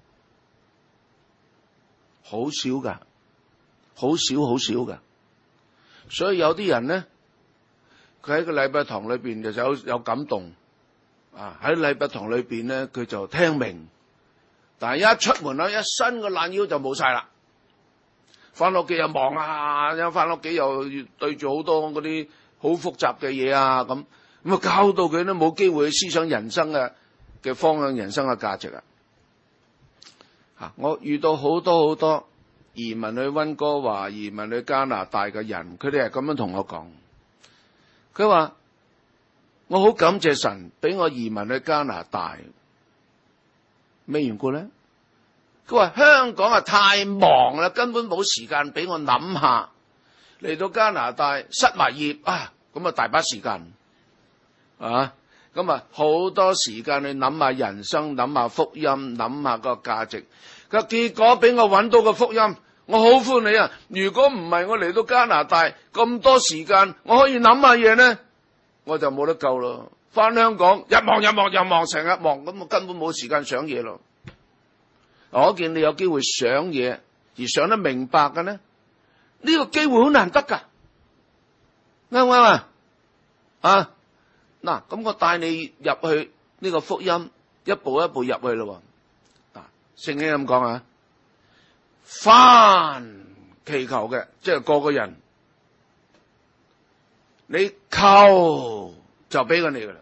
好少噶，好少噶。所以有啲人咧，佢喺個禮拜堂裏邊就有感動，啊喺禮拜堂裏邊咧佢就聽明，但係一出門口一伸個懶腰就冇晒啦，翻屋企又忙啊，一翻屋企又對住好多嗰啲好複雜嘅嘢啊，咁啊搞到佢都冇機會去思想人生嘅方向、人生嘅價值啊！我遇到好多移民去溫哥華、移民去加拿大嘅人，佢哋係咁樣同我講。佢話我好感謝神俾我移民去加拿大，咩緣故咧？佢話香港啊太忙啦，根本冇時間俾我諗下。嚟到加拿大失埋業啊，咁啊大把時間啊，咁啊好多時間去諗下人生、諗下福音、諗下個價值。佢結果俾我揾到個福音。我好歡喜啊！如果唔係我嚟到加拿大咁多時間，我可以諗下嘢呢，我就冇得救咯。翻香港日忙，成日忙，咁我根本冇時間想嘢咯。我見你有機會想嘢而想得明白嘅呢，呢個機會好難得噶，啱唔啱啊？啊，嗱，咁我帶你入去呢個福音，一步一步入去咯。嗱，聖經咁講啊。凡祈求嘅，即係個個人，你求就俾佢你噶啦。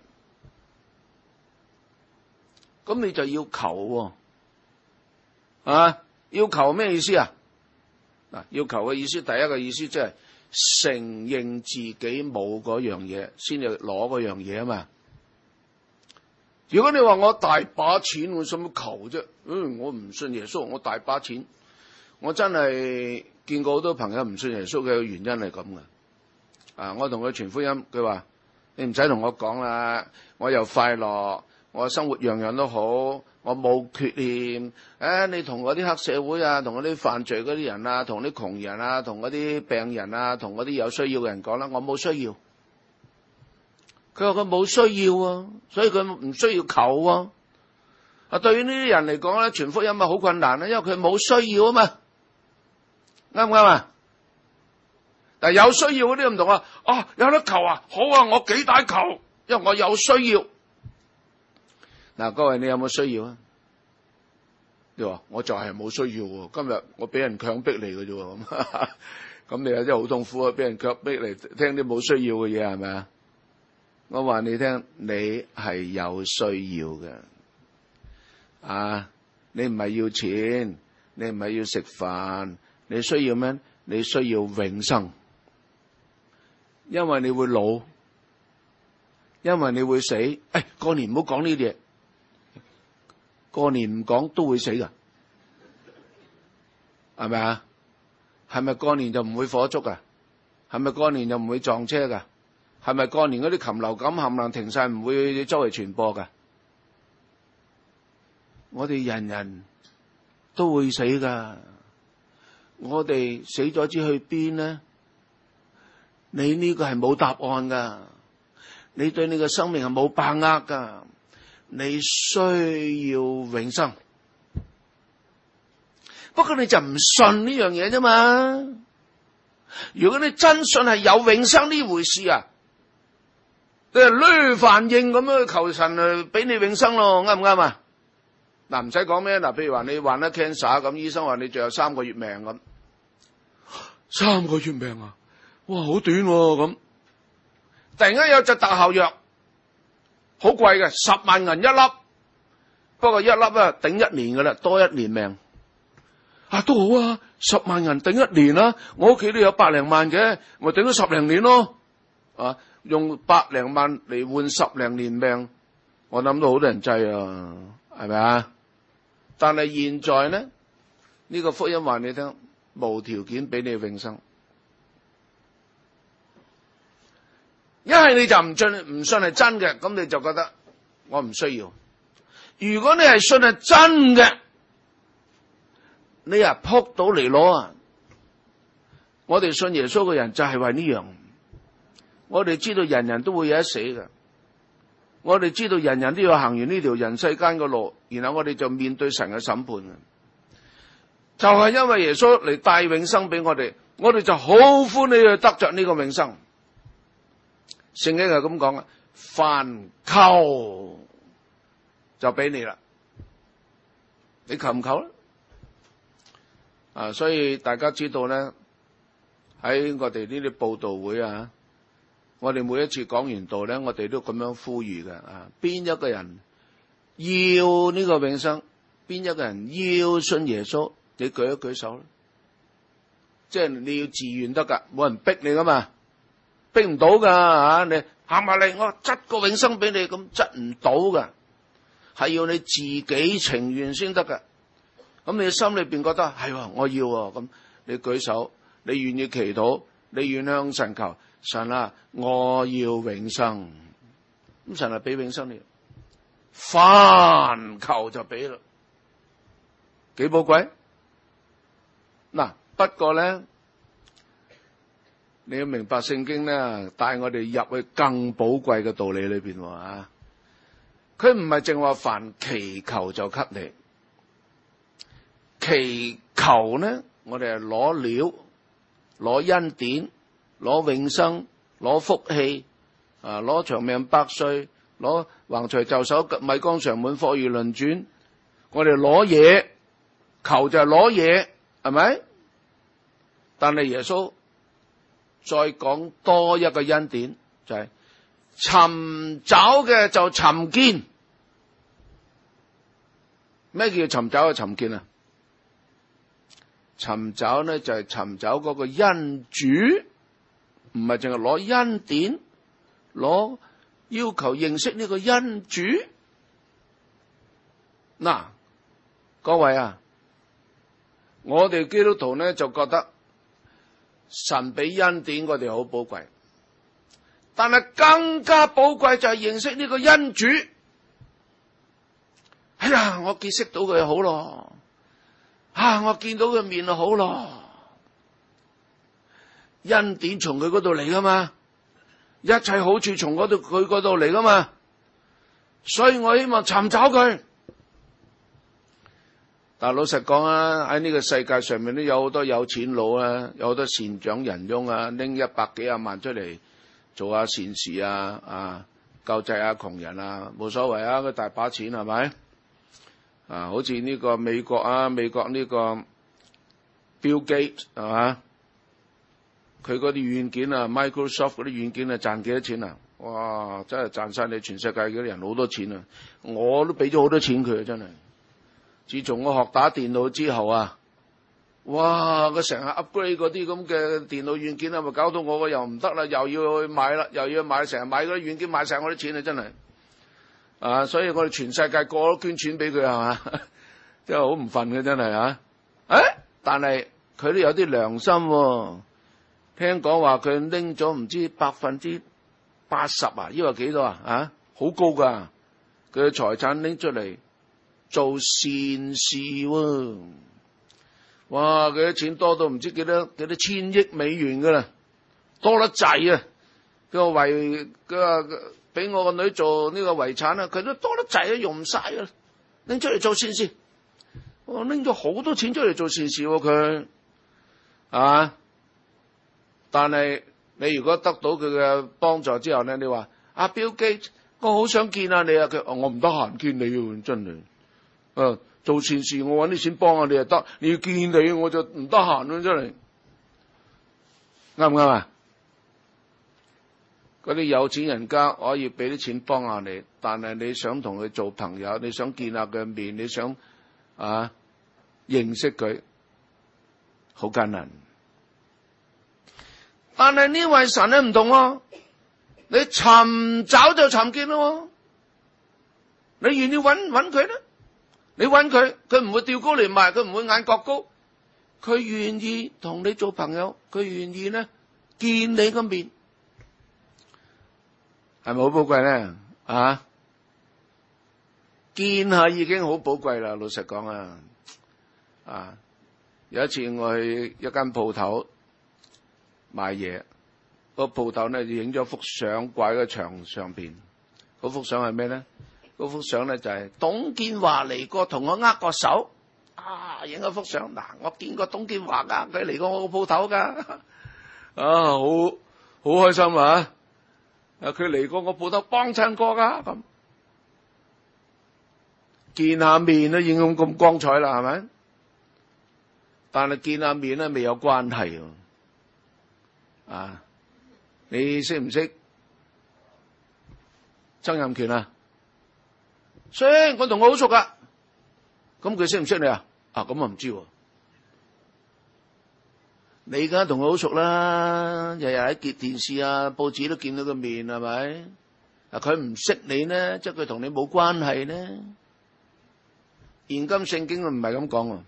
咁你就要求啊，要求咩意思啊？嗱，要求嘅意思，第一個意思即係承認自己冇嗰樣嘢，先至攞嗰樣嘢啊嘛。如果你話我大把錢，我使乜求啫？我唔信耶穌，我大把錢。 我真係見過好多朋友唔信耶穌嘅原因係咁嘅。我同佢傳福音，佢話你唔使同我講啦，我又快樂，我生活樣樣都好，我冇缺陷。你同嗰啲黑社會啊，同嗰啲犯罪嗰啲人啊，同啲窮人啊，同嗰啲病人啊，同嗰啲有需要嘅人講啦，我冇需要。佢話佢冇需要啊，所以佢唔需要求啊。對於呢啲人嚟講咧，傳福音好困難啊，因為佢冇需要啊嘛，啱唔啱啊？但係有需要嗰啲唔同啊，有得求啊，好啊，我幾大求，因為我有需要。嗱，各位你有冇需要啊？你話我就係冇需要喎，今日我俾人強迫嚟嘅啫喎，咁你又真係好痛苦啊！俾人強迫嚟聽啲冇需要嘅嘢係咪啊？我話你聽，你係有需要嘅。你唔係要錢，你唔係要食飯，你需要咩？你需要永生，因為你會老，因為你會死。過年唔好講呢啲嘢，過年唔講都會死噶，係咪啊？係咪過年就唔會火燭噶？係咪過年就唔會撞車噶？係咪過年嗰啲禽流感冚唪唥停晒，唔會周圍傳播噶？我哋人人都會死噶，我哋死咗之去邊呢？你呢個係冇答案噶，你對你嘅生命係冇把握噶，你需要永生。不過你就唔信呢樣嘢啫嘛。如果你真信係有永生呢回事啊，你係亂反應咁樣去求神俾你永生咯，啱唔啱啊？嗱，唔使講咩，譬如話你患咗 cancer 咁，醫生話你仲有3個月命咁，3個月命啊，哇，好短咁。突然間有隻特效藥，好貴嘅，10萬銀一粒，不過一粒頂1年噶啦，多1年命。都好啊，10萬銀頂1年啦，我屋企都有百零萬嘅，咪頂咗10零年咯。用百零萬嚟換10零年命，我諗到好多人制啊，係咪啊？但係現在呢，呢個福音話你聽，無條件俾你永生。一係你就唔信係真嘅，咁你就覺得我唔需要。如果你係信係真嘅，你撲到嚟攞啊！我哋信耶穌嘅人就係為呢樣。我哋知道人人都會有一死嘅，我哋知道人人都要行完呢條人世間嘅路，然後我哋就面對神嘅審判嘅。就係因為耶穌嚟帶永生俾我哋，我哋就好歡喜去得着呢個永生。聖經係咁講啊，凡求就俾你啦，你求唔求咧？所以大家知道咧，喺我哋呢啲佈道會啊，我哋每一次講完道咧，我哋都咁樣呼籲嘅邊一個人要呢個永生，邊一個人要信耶穌，你舉一舉手啦。即係你要自願得噶，冇人逼你噶嘛，逼唔到噶你行埋嚟，我執個永生俾你，咁執唔到噶，係要你自己情願先得噶。咁你心裏邊覺得係我要咁你舉手，你願意祈禱，你願向神求，神啊，我要永生，咁神係俾永生你，凡求就俾啦，幾寶貴。嗱，不過咧，你要明白聖經咧，帶我哋入去更寶貴嘅道理裏邊佢唔係淨話凡祈求就給你。祈求呢，我哋係攞料、攞恩典、攞永生、攞福氣，攞長命百歲，攞橫財就手、米缸常滿、貨如輪轉。我哋攞嘢，求就係攞嘢，係咪？但係耶穌再講多一個恩典，就係尋找嘅就尋見。咩叫尋找嘅尋見啊？尋找呢就係尋找嗰個恩主，唔係淨係攞恩典，攞要求認識呢個恩主。嗱，各位我哋基督徒呢就覺得神俾恩典我哋好寶貴，但係更加寶貴就係認識呢個恩主。哎呀，我結識到佢好咯，我見到佢面就好咯。恩典從佢嗰度嚟噶嘛，一切好處從佢嗰度嚟噶嘛，所以我希望尋找佢。但係老實講啊，喺呢個世界上面都有好多有錢佬啊，有好多善長人翁啊，拎100幾廿萬出嚟做下善事啊，救濟下窮人啊，冇所謂啊，佢大把錢係咪？好似呢個美國呢個 Bill Gates 係嘛？佢嗰啲軟件啊 ，Microsoft 嗰啲軟件啊，賺幾多錢啊？哇！真係賺晒你全世界嗰啲人好多錢啊！我都俾咗好多錢佢啊，真係。自從我學打電腦之後啊，哇！佢成日 upgrade 嗰啲咁嘅電腦軟件啊，咪搞到我個又唔得啦，又要去買啦，又要買，成日買嗰啲軟件買晒我啲錢啊，真係。所以我哋全世界個個都捐錢俾佢係嘛，真係好唔忿嘅真係啊！但係佢都有啲良心喎。聽講話佢拎咗唔知80%啊，抑或幾多啊？好高噶，佢嘅財產拎出嚟做善事喎。哇！佢啲錢多到唔知幾多千億美元噶啦，多得滯啊！佢話俾我個女做呢個遺產啊，佢都多得滯啊，用唔晒啊，拎出嚟做善事。我拎咗好多錢出嚟做善事喎，佢但係你如果得到佢嘅幫助之後咧，你話Bill Gates，我好想見下你啊，佢我唔得閒見你喎，真係。做善事我搵啲錢幫下你就得，你要見你我就唔得閒咯，真係。啱唔啱啊？嗰啲有錢人家可以俾啲錢幫下你，但係你想同佢做朋友，你想見下佢面，你想認識佢，好艱難。但係呢位神咧唔同喎，你尋找就尋見咯，你願意揾佢咧，你揾佢，佢唔會吊高嚟賣，佢唔會眼角高，佢願意同你做朋友，佢願意咧見你個面，係咪好寶貴咧？見下已經好寶貴啦，老實講啊！有一次我去一間鋪頭買嘢，個鋪頭咧就影咗幅相掛喺個牆上邊。嗰幅相係咩咧？嗰幅相咧就係董建華嚟過同我握過手，影咗幅相。嗱，我見過董建華噶，佢嚟過我個鋪頭噶，好開心啊！佢嚟過我鋪頭幫襯過噶，咁見下面都已經咁光彩啦，係咪？但係見下面咧未有關係。你識唔識曾蔭權啊？識，我同佢好熟噶。咁佢識唔識你啊？咁我唔知。你梗係同佢好熟啦，日日喺電視啊、報紙都見到個面，係咪？佢唔識你呢，即係佢同你冇關係呢。現今聖經唔係咁講，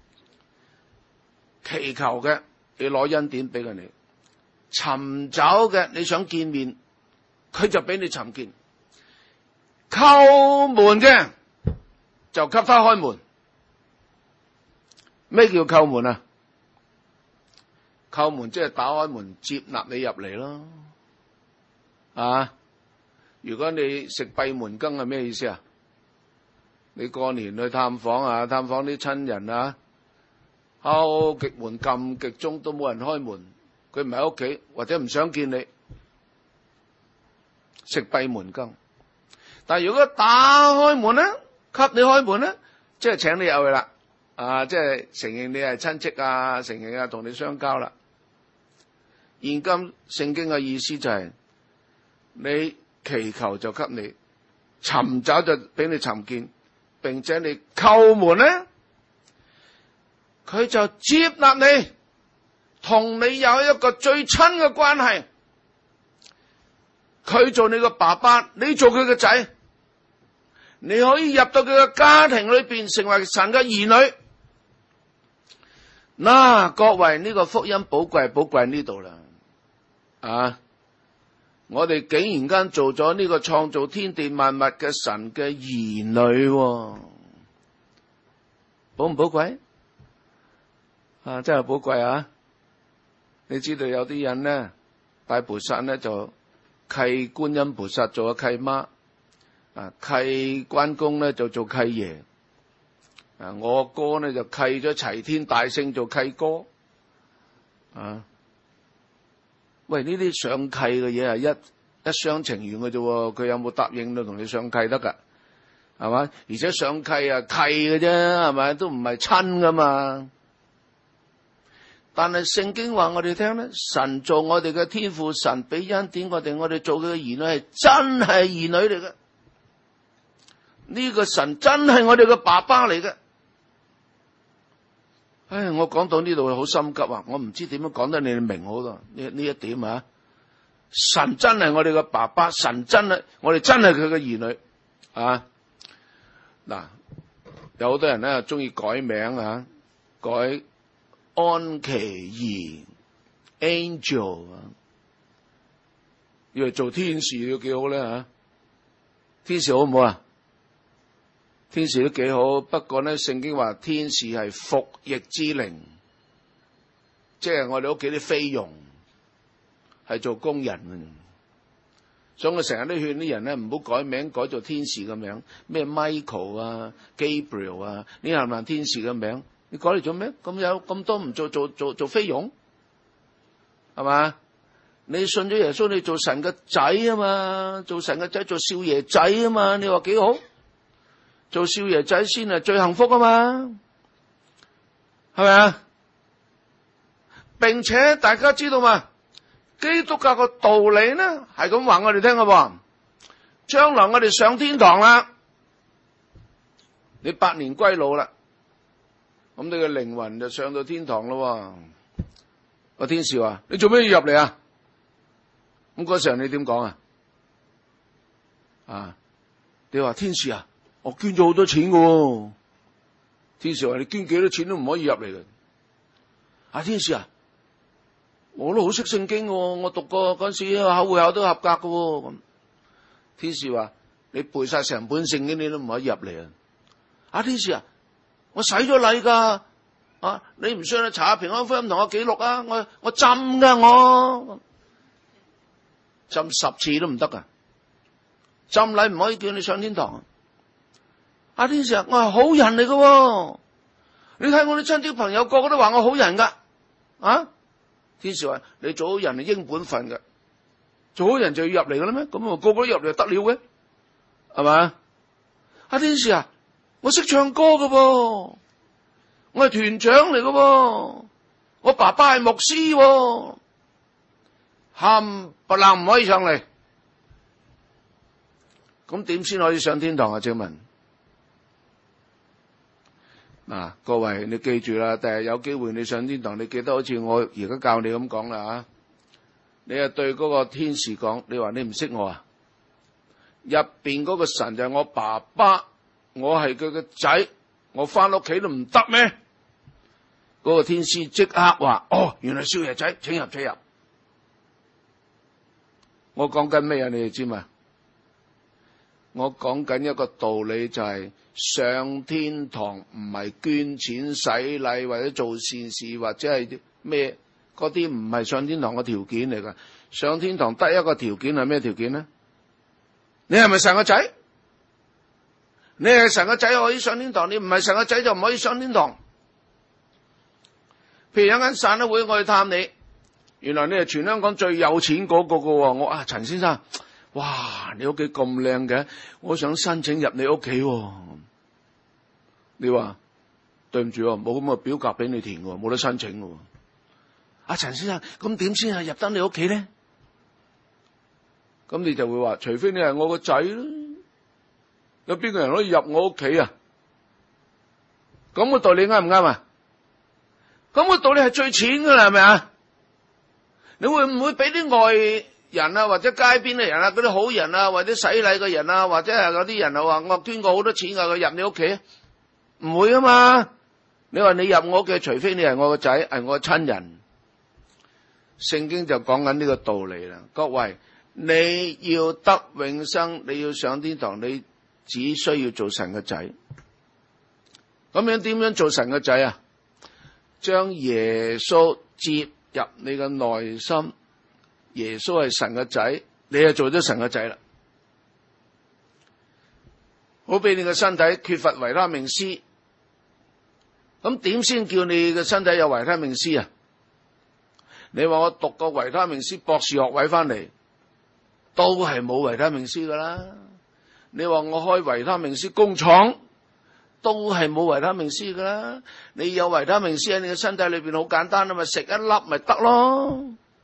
祈求嘅你攞恩典俾佢你。尋找嘅你想見面，佢就俾你尋見；叩門嘅就給他開門。咩叫叩門啊？叩門即係打開門接納你入嚟咯。如果你食閉門羹係咩意思啊？你過年去探訪探訪啲親人敲極門撳極鐘都冇人開門，佢唔喺屋企或者唔想見你，食閉門羹。但係如果打開門咧，給你開門咧，即係請你入去啦，即係承認你係親戚承認同你相交啦。現今聖經嘅意思就係，你祈求就給你，尋找就俾你尋見，並且你叩門咧，佢就接納你，同你有一個最親嘅關係。佢做你個爸爸，你做佢嘅仔，你可以入到佢嘅家庭裏邊，成為神嘅兒女。 嗱，各位呢個福音寶貴呢度啦，啊！我哋竟然間做咗呢個創造天地萬物嘅神嘅兒女，寶唔寶貴？啊，真係寶貴啊！你知道有啲人咧，拜菩薩咧就契觀音菩薩做個契媽，啊契關公咧就做契爺，啊我哥咧就契咗齊天大聖做契哥，啊喂，呢啲上契嘅嘢係一廂情願嘅啫，佢有冇答應到同你上契得噶？係嘛？而且上契啊契嘅啫，係咪？都唔係親噶嘛。但係聖經話我哋聽咧，神做我哋嘅天父，神俾恩典我哋做佢嘅兒女係真係兒女嚟嘅。呢個神真係我哋嘅爸爸嚟嘅。唉，我講到呢度好心急啊！我唔知點樣講得你哋明好多呢一點啊！神真係我哋嘅爸爸，神真係我哋真係佢嘅兒女啊！嗱，有好多人咧中意改名啊，改安琪兒 Angel 啊，以為做天使都幾好咧吓，天使好唔好啊？天使都幾好，不過咧聖經話天使係服役之靈，即係我哋屋企啲菲傭，係做工人。所以我成日都勸啲人咧唔好改名，改做天使嘅名，咩 Michael 啊 Gabriel 啊，呢係咪天使嘅名？你改嚟做咩？咁有咁多唔做菲傭，係嘛？你信咗耶穌，你做神嘅仔啊嘛，做神嘅仔，做少爺仔啊嘛，你話幾好？做少爺仔先係最幸福啊嘛，係咪啊？並且大家知道嘛，基督教個道理呢係咁話我哋聽嘅喎，將來我哋上天堂啦，你百年歸老啦，咁你嘅靈魂就上到天堂咯。個天使話：你做咩要入嚟啊？咁嗰時候你點講啊？啊，你話天使啊？我捐咗好多錢嘅，天使話你捐幾多錢都唔可以入嚟嘅。啊，天使啊，我都好識聖經嘅，我讀過嗰陣時考會考都合格嘅。咁天使話你背晒成本聖經你都唔可以入嚟啊。啊，天使啊，我洗咗禮噶，啊，你唔信啊？查下平安福音同我記錄啊，我浸噶，我浸10次都唔得噶，浸禮唔可以叫你上天堂。啊，天使啊，我係好人嚟嘅，你睇我啲親戚朋友個個都話我好人噶，啊，天使話你做好人係應本分嘅，做好人就要入嚟噶啦咩？咁啊個個都入嚟就得了嘅，係嘛？啊，天使啊，我識唱歌嘅噃，我係團長嚟嘅噃，我爸爸係牧師喎，冚唪唥唔可以上嚟，咁點先可以上天堂啊？請問？嗱，各位你記住啦，第日有機會你上天堂，你記得好似我而家教你咁講啦啊！你係對嗰個天使講，你話你唔識我啊？入邊嗰個神就係我爸爸，我係佢嘅仔，我翻屋企都唔得咩？嗰個天使即刻話：哦，原來少爺仔，請入，請入。我講緊咩啊？你哋知嘛？我講緊一個道理，就係上天堂唔係捐錢洗禮或者做善事或者係咩，嗰啲唔係上天堂嘅條件嚟噶。上天堂得一個條件係咩條件呢？你係咪神個仔？你係神個仔可以上天堂，你唔係神個仔就唔可以上天堂。譬如有間散會我去探你，原來你係全香港最有錢嗰個噶，我啊陳先生。哇！你屋企咁靚嘅，我想申請入你屋企。你話對唔住，冇咁嘅表格俾你填嘅，冇得申請嘅。阿陳先生，咁點先係入得你屋企咧？咁你就會話，除非你係我個仔咯。有邊個人可以入我屋企啊？咁個道理啱唔啱啊？咁個道理係最淺噶啦，係咪啊？你會唔會俾啲外人啊，或者街邊嘅人啊，嗰啲好人啊，或者洗禮嘅人啊，或者係嗰啲人啊話我捐過好多錢啊，佢入你屋企，唔會啊嘛， 你話你入我嘅，除非你係我個仔，係我嘅親人。聖經就講緊呢個道理啦。各位，你要得永生，你要上天堂，你只需要做神嘅仔。咁樣點樣做神嘅仔啊？將耶穌接入你嘅內心，耶穌係神嘅仔，你就做咗神嘅仔啦。好比你嘅身體缺乏維他命 C， 咁點先叫你嘅身體有維他命 C 啊？你話我讀個維他命 C 博士學位翻嚟，都係冇維他命 C 噶啦。你話我開維他命 C 工廠，都係冇維他命 C 噶啦。你有維他命 C 喺你嘅身體裏邊好簡單啊嘛，食一粒咪得咯，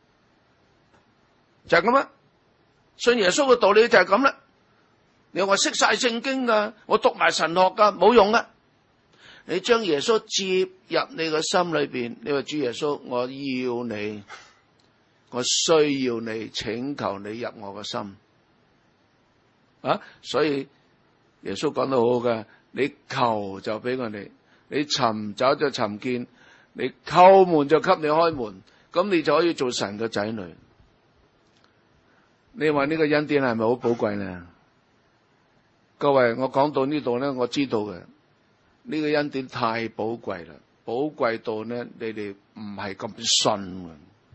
就係咁啦。信耶穌嘅道理就係咁啦。你話識晒聖經噶，我讀埋神學噶，冇用噶。你將耶穌接入你個心裏邊，你話主耶穌，我要你，我需要你，請求你入我個心啊！所以耶穌講得好好嘅，你求就俾我哋，你尋找就尋見，你叩門就給你開門，咁你就可以做神嘅仔女。你話呢個恩典係咪好寶貴呢？各位，我講到呢度咧，我知道嘅。呢個恩典太寶貴啦，寶貴到呢，你哋唔係咁信，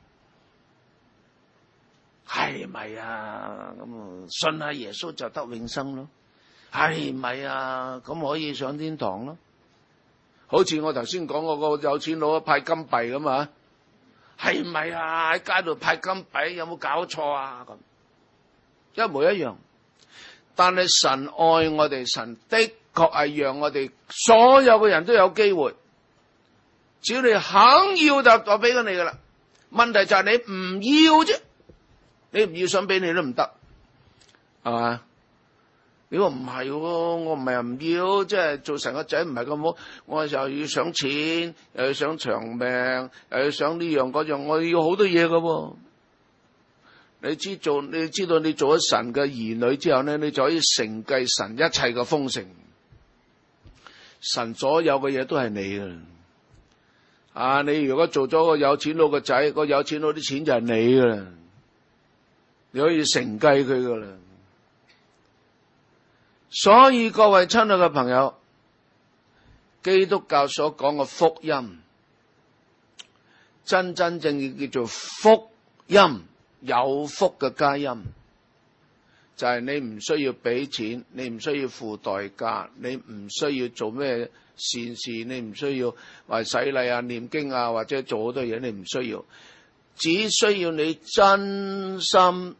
係咪啊？咁信下耶穌就得永生咯，係咪啊？咁可以上天堂咯。好似我頭先講嗰個有錢佬派金幣咁啊，係咪啊？喺街度派金幣有冇搞錯啊？咁一模一樣。但係神愛我哋，神的確係讓我哋所有嘅人都有機會，只要你肯要就俾咗你噶啦。問題就係你唔要啫，你唔要想俾你都唔得，係嘛？你話唔係，我唔係唔要，即係做神個仔唔係咁好，我又要想錢，又要想長命，又要想呢樣嗰樣，我要好多嘢噶喎。你知道你做咗神嘅兒女之後呢，你就可以承繼神一切嘅豐盛。神所有嘅嘢都係你嘅。啊，你如果做咗個有錢佬嘅仔，個有錢佬啲錢就係你嘅啦，你可以承繼佢嘅啦。所以各位親愛嘅朋友，基督教所講嘅福音，真正叫做福音。有福嘅佳音，就係你唔需要俾錢，你唔需要付代價，你唔需要做咩善事，你唔需要話洗禮啊、念經啊，或者做好多嘢，你唔需要，只需要你真心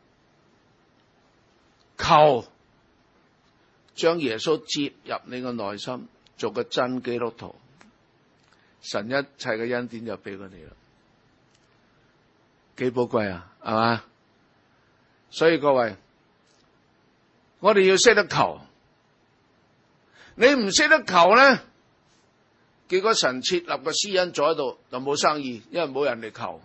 求，將耶穌接入你個內心，做個真基督徒，神一切嘅恩典就俾佢哋啦。幾寶貴啊，係嘛？所以各位，我哋要識得求。你唔識得求咧，結果神設立個施恩座喺度就冇生意，因為冇人嚟求。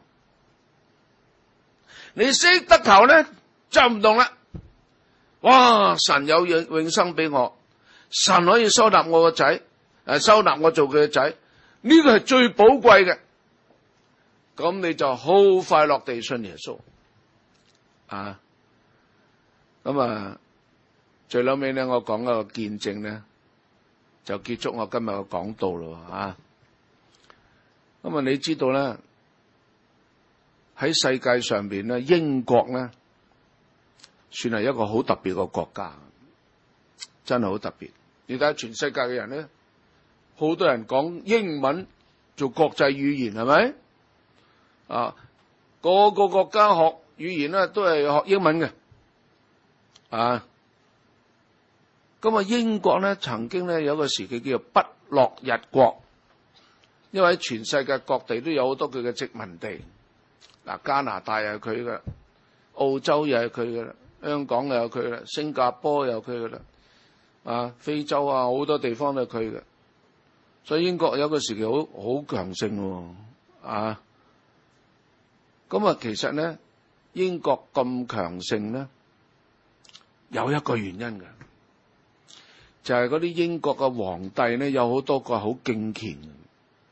你識得求咧就唔同啦。哇！神有永生俾我，神可以收納我個仔，收納我做佢嘅仔，呢個係最寶貴嘅。咁你就好快樂地信耶穌啊！咁啊，最後尾咧，我講一個見證咧，就結束我今日嘅講道咯啊！咁啊，你知道咧，喺世界上邊咧，英國咧，算係一個好特別嘅國家，真係好特別。你睇下全世界嘅人咧，好多人講英文做國際語言，係咪？啊，個個國家學語言咧都係學英文嘅，啊，咁啊英國咧曾經咧有個時期叫做不落日國，因為喺全世界各地都有好多佢嘅殖民地，嗱加拿大又係佢嘅，澳洲又係佢嘅啦，香港又有佢啦，新加坡又有佢嘅啦，啊非洲啊好多地方都係佢嘅，所以英國有個時期好強盛喎，啊。咁啊，其實咧，英國咁強盛咧，有一個原因嘅，就係嗰啲英國嘅皇帝咧，有好多個好敬虔，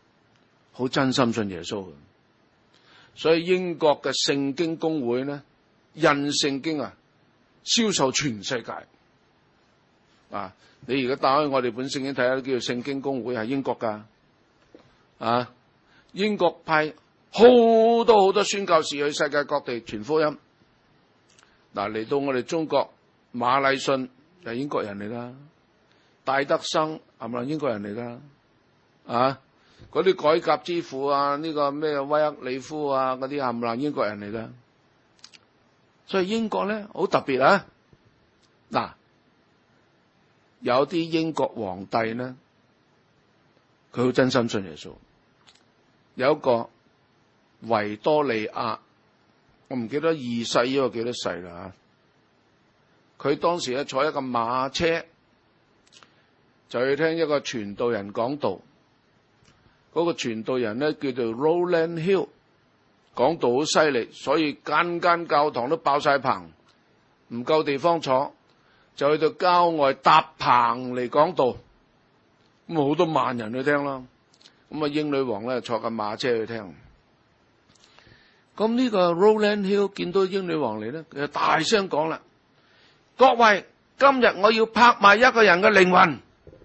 好真心信耶穌嘅。所以英國嘅聖經公會呢，印聖經啊，銷售全世界。啊，你而家打開我哋本聖經睇下，叫做聖經公會係英國噶。啊，英國派好多宣教士去世界各地傳福音。嗱，嚟到我哋中國，馬禮遜係英國人嚟噶，戴德生係咪英國人嚟噶？啊，嗰啲改革之父啊，呢個咩威克里夫啊，嗰啲係咪英國人嚟噶？所以英國咧好特別啊！嗱，有啲英國皇帝咧，佢好真心信耶穌。有一個維多利亞，我唔記得2世呢個幾多世啦吓。佢當時咧坐一個馬車，就去聽一個傳道人講道。嗰個傳道人咧叫做 Rowland Hill， 講道好犀利，所以間間教堂都爆晒棚，唔夠地方坐，就去到郊外搭棚嚟講道，咁好多萬人去聽啦。咁啊，英女王咧坐緊馬車去聽。咁呢個 Rowland Hill 見到英女王嚟咧，佢就大聲講啦：各位，今日我要拍賣一個人嘅靈魂。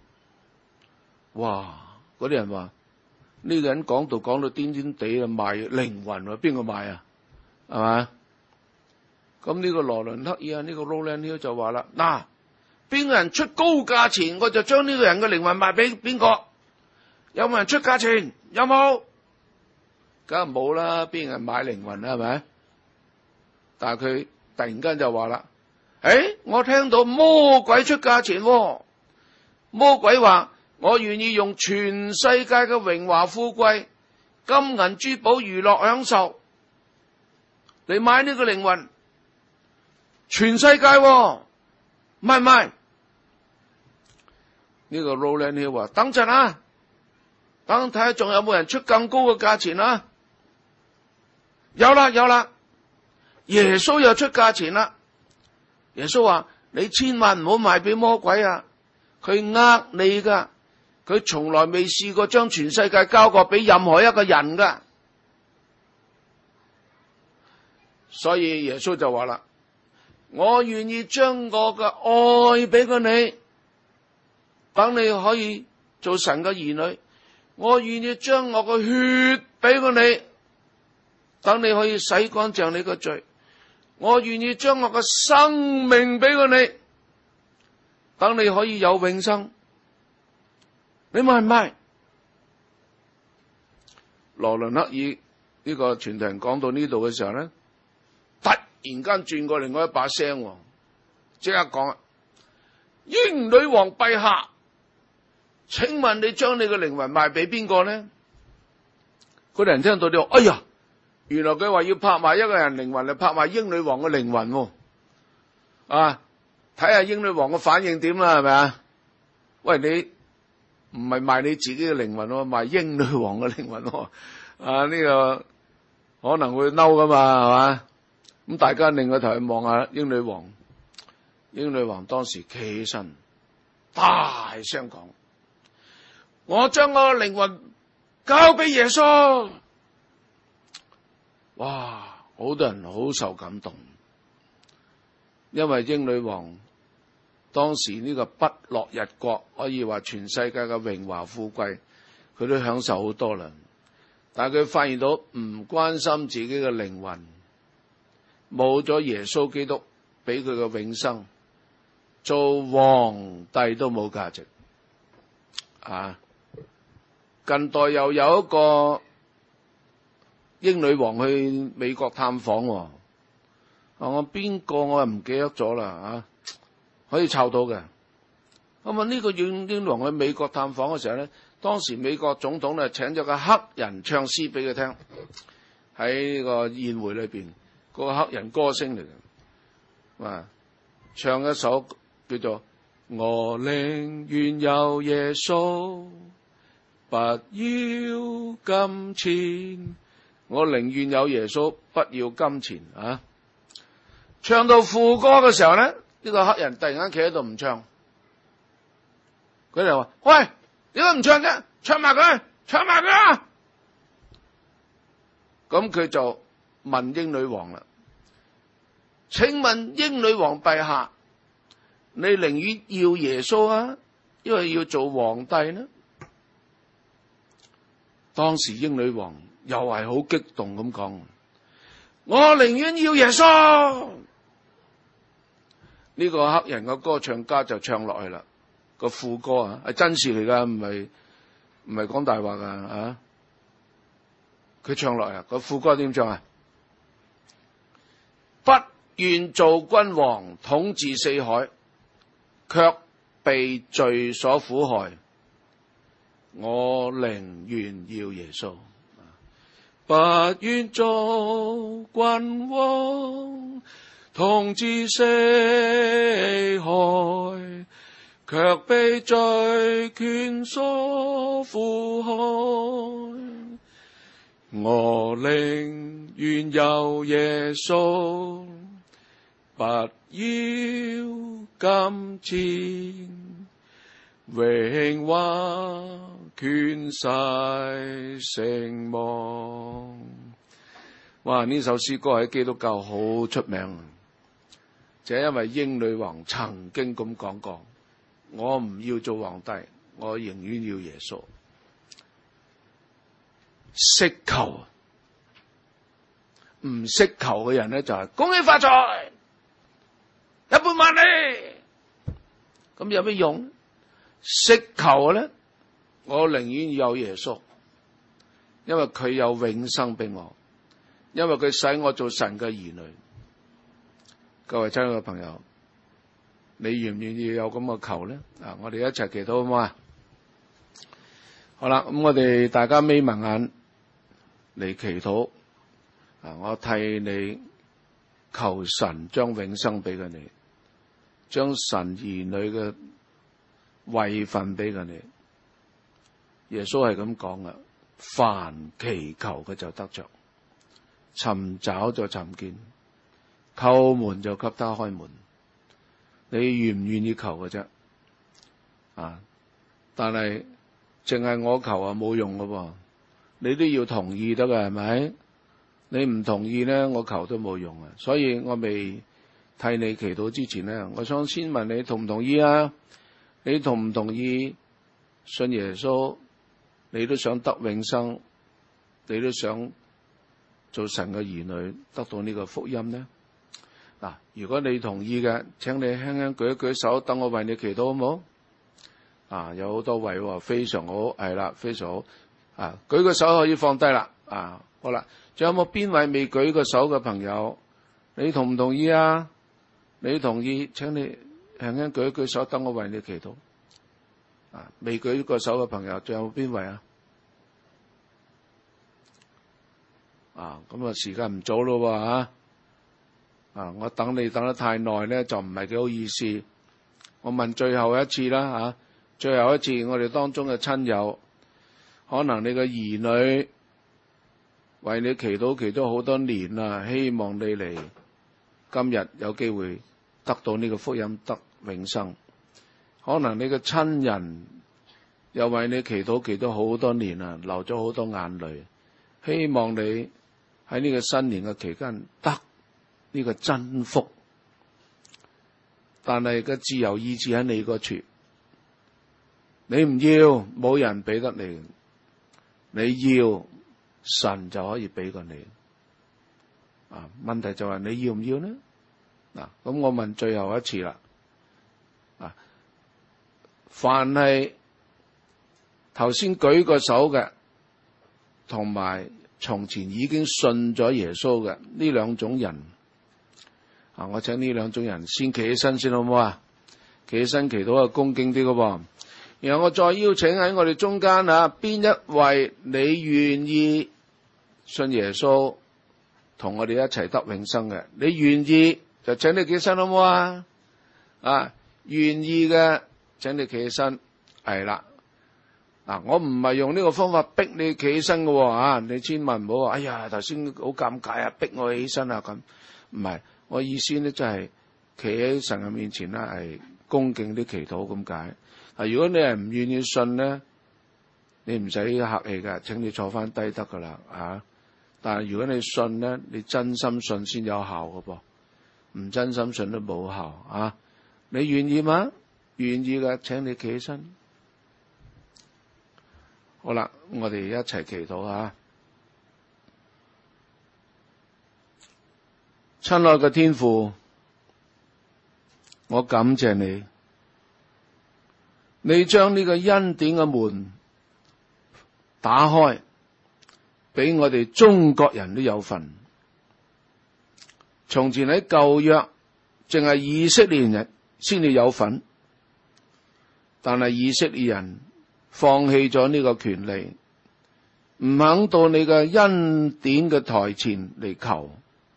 哇！嗰啲人話呢個人講道講到癲癲地啊，賣靈魂喎，邊個賣啊？係嘛？咁呢個羅倫克爾啊，呢個 Rowland Hill 就話啦：嗱，邊個人出高價錢，我就將呢個人嘅靈魂賣俾邊個。有冇人出價錢？有冇？梗係冇啦，邊有人買靈魂啦？係咪？但係佢突然間就話啦：我聽到魔鬼出價錢喎。魔鬼話：我願意用全世界嘅榮華富貴、金銀珠寶、娛樂享受嚟買呢個靈魂。全世界喎，買唔買？呢個 Rowland Hill 話：等陣啊！等睇下仲有冇人出更高嘅價錢啊？有啦，耶穌又出價錢啦。耶穌話：你千萬唔好賣俾魔鬼啊！佢呃你噶，佢從來未試過將全世界交過俾任何一個人噶。所以耶穌就話啦：我願意將我嘅愛俾過你，等你可以做神嘅兒女。我願意將我個血俾過你，等你可以洗乾淨你個罪。我願意將我個生命俾過你，等你可以有永生。你買唔買？羅倫克爾呢個傳道人講到呢度嘅時候咧，突然間轉過另外一把聲，即刻講：英女王陛下，請問你將你嘅靈魂賣俾邊個呢？嗰啲人聽到就話：哎呀，原來佢話要拍賣一個人靈魂，嚟拍賣英女王嘅靈魂喎。啊，睇下英女王嘅反應點啦，係咪啊？喂，你唔係賣你自己嘅靈魂喎，賣英女王嘅靈魂喎。啊，呢個可能會嬲噶嘛，係嘛？咁大家另個頭去望下英女王。英女王當時企起身，大聲講：我將我嘅靈魂交俾耶穌。哇！好多人好受感動，因為英女王當時呢個不落日國，可以話全世界嘅榮華富貴，佢都享受好多啦。但係佢發現到唔關心自己嘅靈魂，冇咗耶穌基督俾佢嘅永生，做皇帝都冇價值。啊！近代又有一個英女王去美國探訪，我邊個我又唔記得咗啦啊！可以抄到嘅。咁啊，呢個英女王去美國探訪嘅時候咧，當時美國總統咧請咗個黑人唱詩俾佢聽，喺呢個宴會裏邊，個黑人歌星嚟嘅，啊，唱一首叫做我寧願有耶穌，不要金錢。我寧願有耶穌，不要金錢啊！唱到副歌嘅時候咧，呢個黑人突然間企喺度唔唱，佢就話：喂，點解唔唱啫？唱埋佢，唱埋佢啊！ 咁佢就問英女王啦，請問英女王陛下，你寧願要耶穌啊，因為要做皇帝呢？當時英女王又係好激動咁講，我寧願要耶穌。呢個黑人嘅歌唱家就唱落去啦，個副歌啊係真事嚟噶，唔係講大話噶啊！佢唱落嚟，個副歌點唱啊？不願做君王統治四海，卻被罪所苦害，我寧願要耶穌。不願做君王統治四海，卻被罪權所苦害，我寧願有耶穌，不要金錢榮華權勢聲望。哇！呢首詩歌喺基督教好出名，就係因為英女王曾經咁講過，我唔要做皇帝，我寧願要耶穌。識求，唔識求嘅人咧就係恭喜發財，一般萬利，咁有咩用？識求嘅咧，我寧願有耶穌，因為佢有永生俾我，因為佢使我做神嘅兒女。各位親愛嘅朋友，你願唔願意有咁嘅求咧？啊，我哋一齊祈禱好唔好啊？好啦，咁我哋大家眯埋眼嚟祈禱。啊，我替你求神將永生俾佢你，將神兒女嘅位份俾佢你。耶穌係咁講噶，凡祈求嘅就得着，尋找就尋見，叩門就給他開門。你願唔願意求嘅啫？啊，但係淨係我求啊冇用噶噃，你都要同意得噶，係咪？你唔同意咧，我求都冇用啊！所以我未替你祈禱之前咧，我想先問你同唔同意啊？你同唔同意信耶穌？你都想得永生，你都想做神嘅兒女，得到呢個福音呢？嗱，如果你同意嘅，請你輕輕舉一舉手，等我為你祈禱好唔好？啊，有好多位喎，非常好，係啦，非常好。啊，舉個手可以放低啦。啊，好啦，仲有冇邊位未舉個手嘅朋友？你同唔同意啊？你同意，請你輕輕舉一舉手，等我為你祈禱。啊，未舉個手嘅朋友，仲有邊位啊？啊，咁啊，時間唔早咯喎嚇！啊，我等你等得太耐咧，就唔係幾好意思。我問最後一次啦嚇，最後一次，我哋當中嘅親友，可能你嘅兒女為你祈禱好多年啦，希望你嚟今日有機會得到呢個福音，得永生。可能你嘅親人又為你祈禱好多年啦，流咗好多眼淚，希望你喺呢個新年嘅期間得呢個真福。但係個自由意志喺你嗰處，你唔要，冇人俾得你，你要，神就可以俾過你。啊，問題就係你要唔要呢？嗱，咁我問最後一次啦。啊，凡係頭先舉過手嘅，同埋從前已經信咗耶穌嘅呢兩種人，啊，我請呢兩種人先企起身先好唔好啊？企起身祈禱係恭敬啲嘅喎。然後我再邀請喺我哋中間啊，邊一位你願意信耶穌，同我哋一齊得永生嘅？你願意就請你企起身好唔好啊？啊，願意嘅請你企起身，係啦。嗱，我唔係用呢個方法逼你企起身嘅喎，啊，你千萬唔好話，哎呀，頭先好尷尬啊，逼我起身啊咁。唔係，我意思咧，就係企喺神嘅面前咧，係恭敬啲祈禱咁解。如果你係唔願意信咧，你唔使客氣噶，請你坐翻低得噶啦， 但係如果你信咧，你真心信先有效㗎噃，唔真心信都冇效啊！你願意嗎？願意嘅，請你企起身。好啦，我哋一齊祈禱啊！親愛嘅天父，我感謝你，你將呢個恩典嘅門打開，俾我哋中國人都有份。從前喺舊約，淨係以色列人先至有份，但係以色列人放棄咗呢個權利，唔肯到你嘅恩典嘅台前嚟求，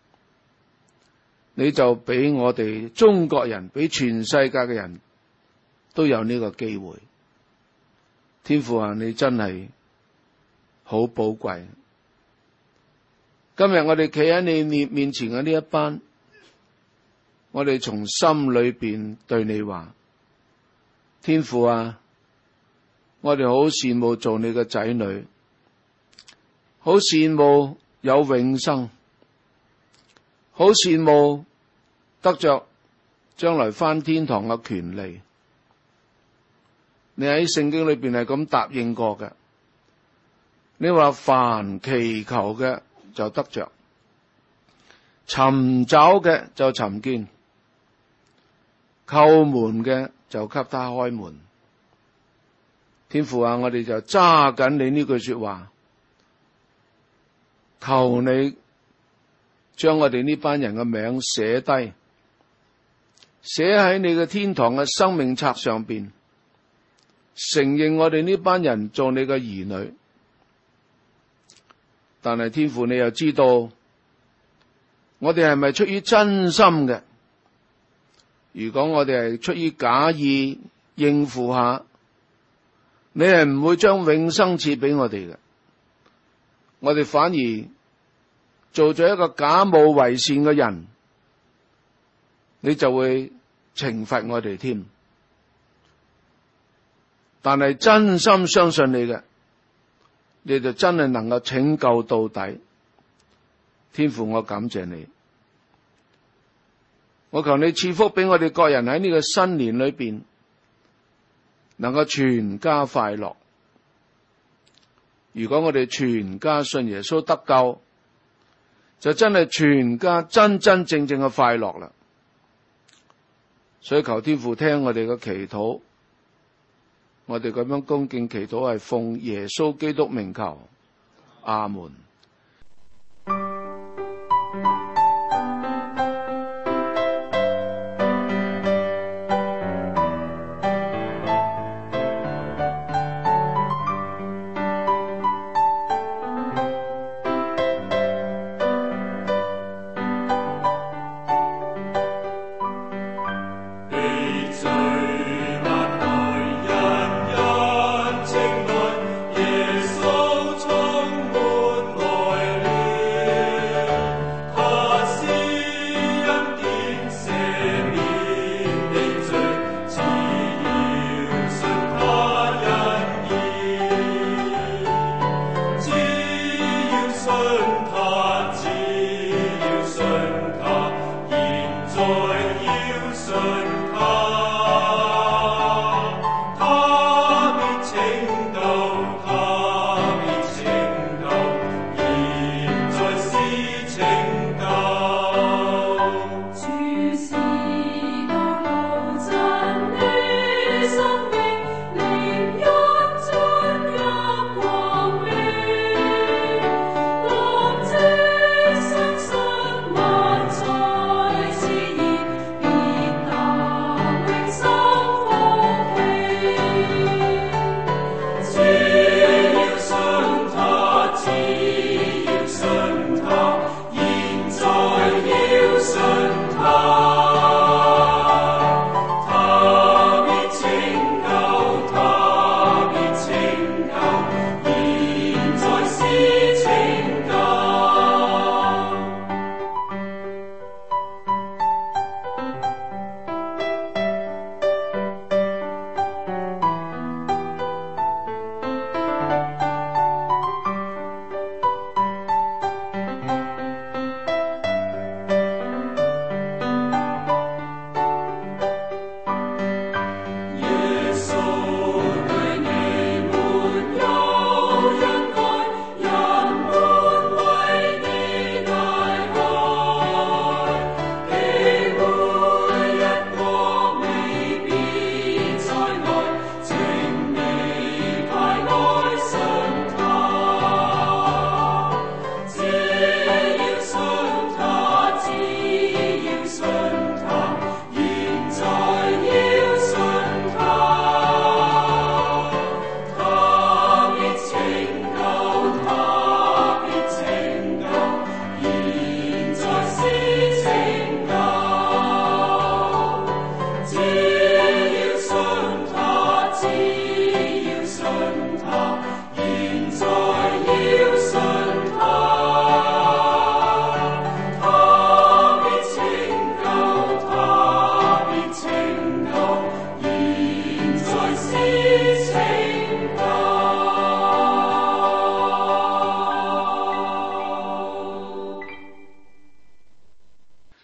你就俾我哋中國人，俾全世界嘅人都有呢個機會。天父啊，你真係好寶貴。今日我哋企喺你面前嘅呢一班，我哋從心裏邊對你話，天父啊，我哋好羨慕做你嘅仔女，好羨慕有永生，好羨慕得着將來返天堂嘅權利。你喺聖經裏邊係咁答應過嘅，你話凡祈求嘅就得着，尋找嘅就尋見，叩門嘅就給他開門。天父啊，我哋就揸緊你呢句說話，求你將我哋呢班人嘅名寫低，寫喺你嘅天堂嘅生命冊上邊，承認我哋呢班人做你嘅兒女。但係天父，你又知道我哋係咪出於真心嘅？如果我哋係出於假意應付下，你係唔會將永生賜俾我哋嘅。我哋反而做咗一個假冒為善嘅人，你就會懲罰我哋添。但係真心相信你嘅，你就真係能夠拯救到底。天父，我感謝你，我求你賜福俾我哋各人喺呢個新年裏邊，能夠全家快樂。如果我哋全家信耶穌得救，就真係全家真真正正嘅快樂啦。所以求天父聽我哋嘅祈禱，我哋咁樣恭敬祈禱係奉耶穌基督名求，阿門。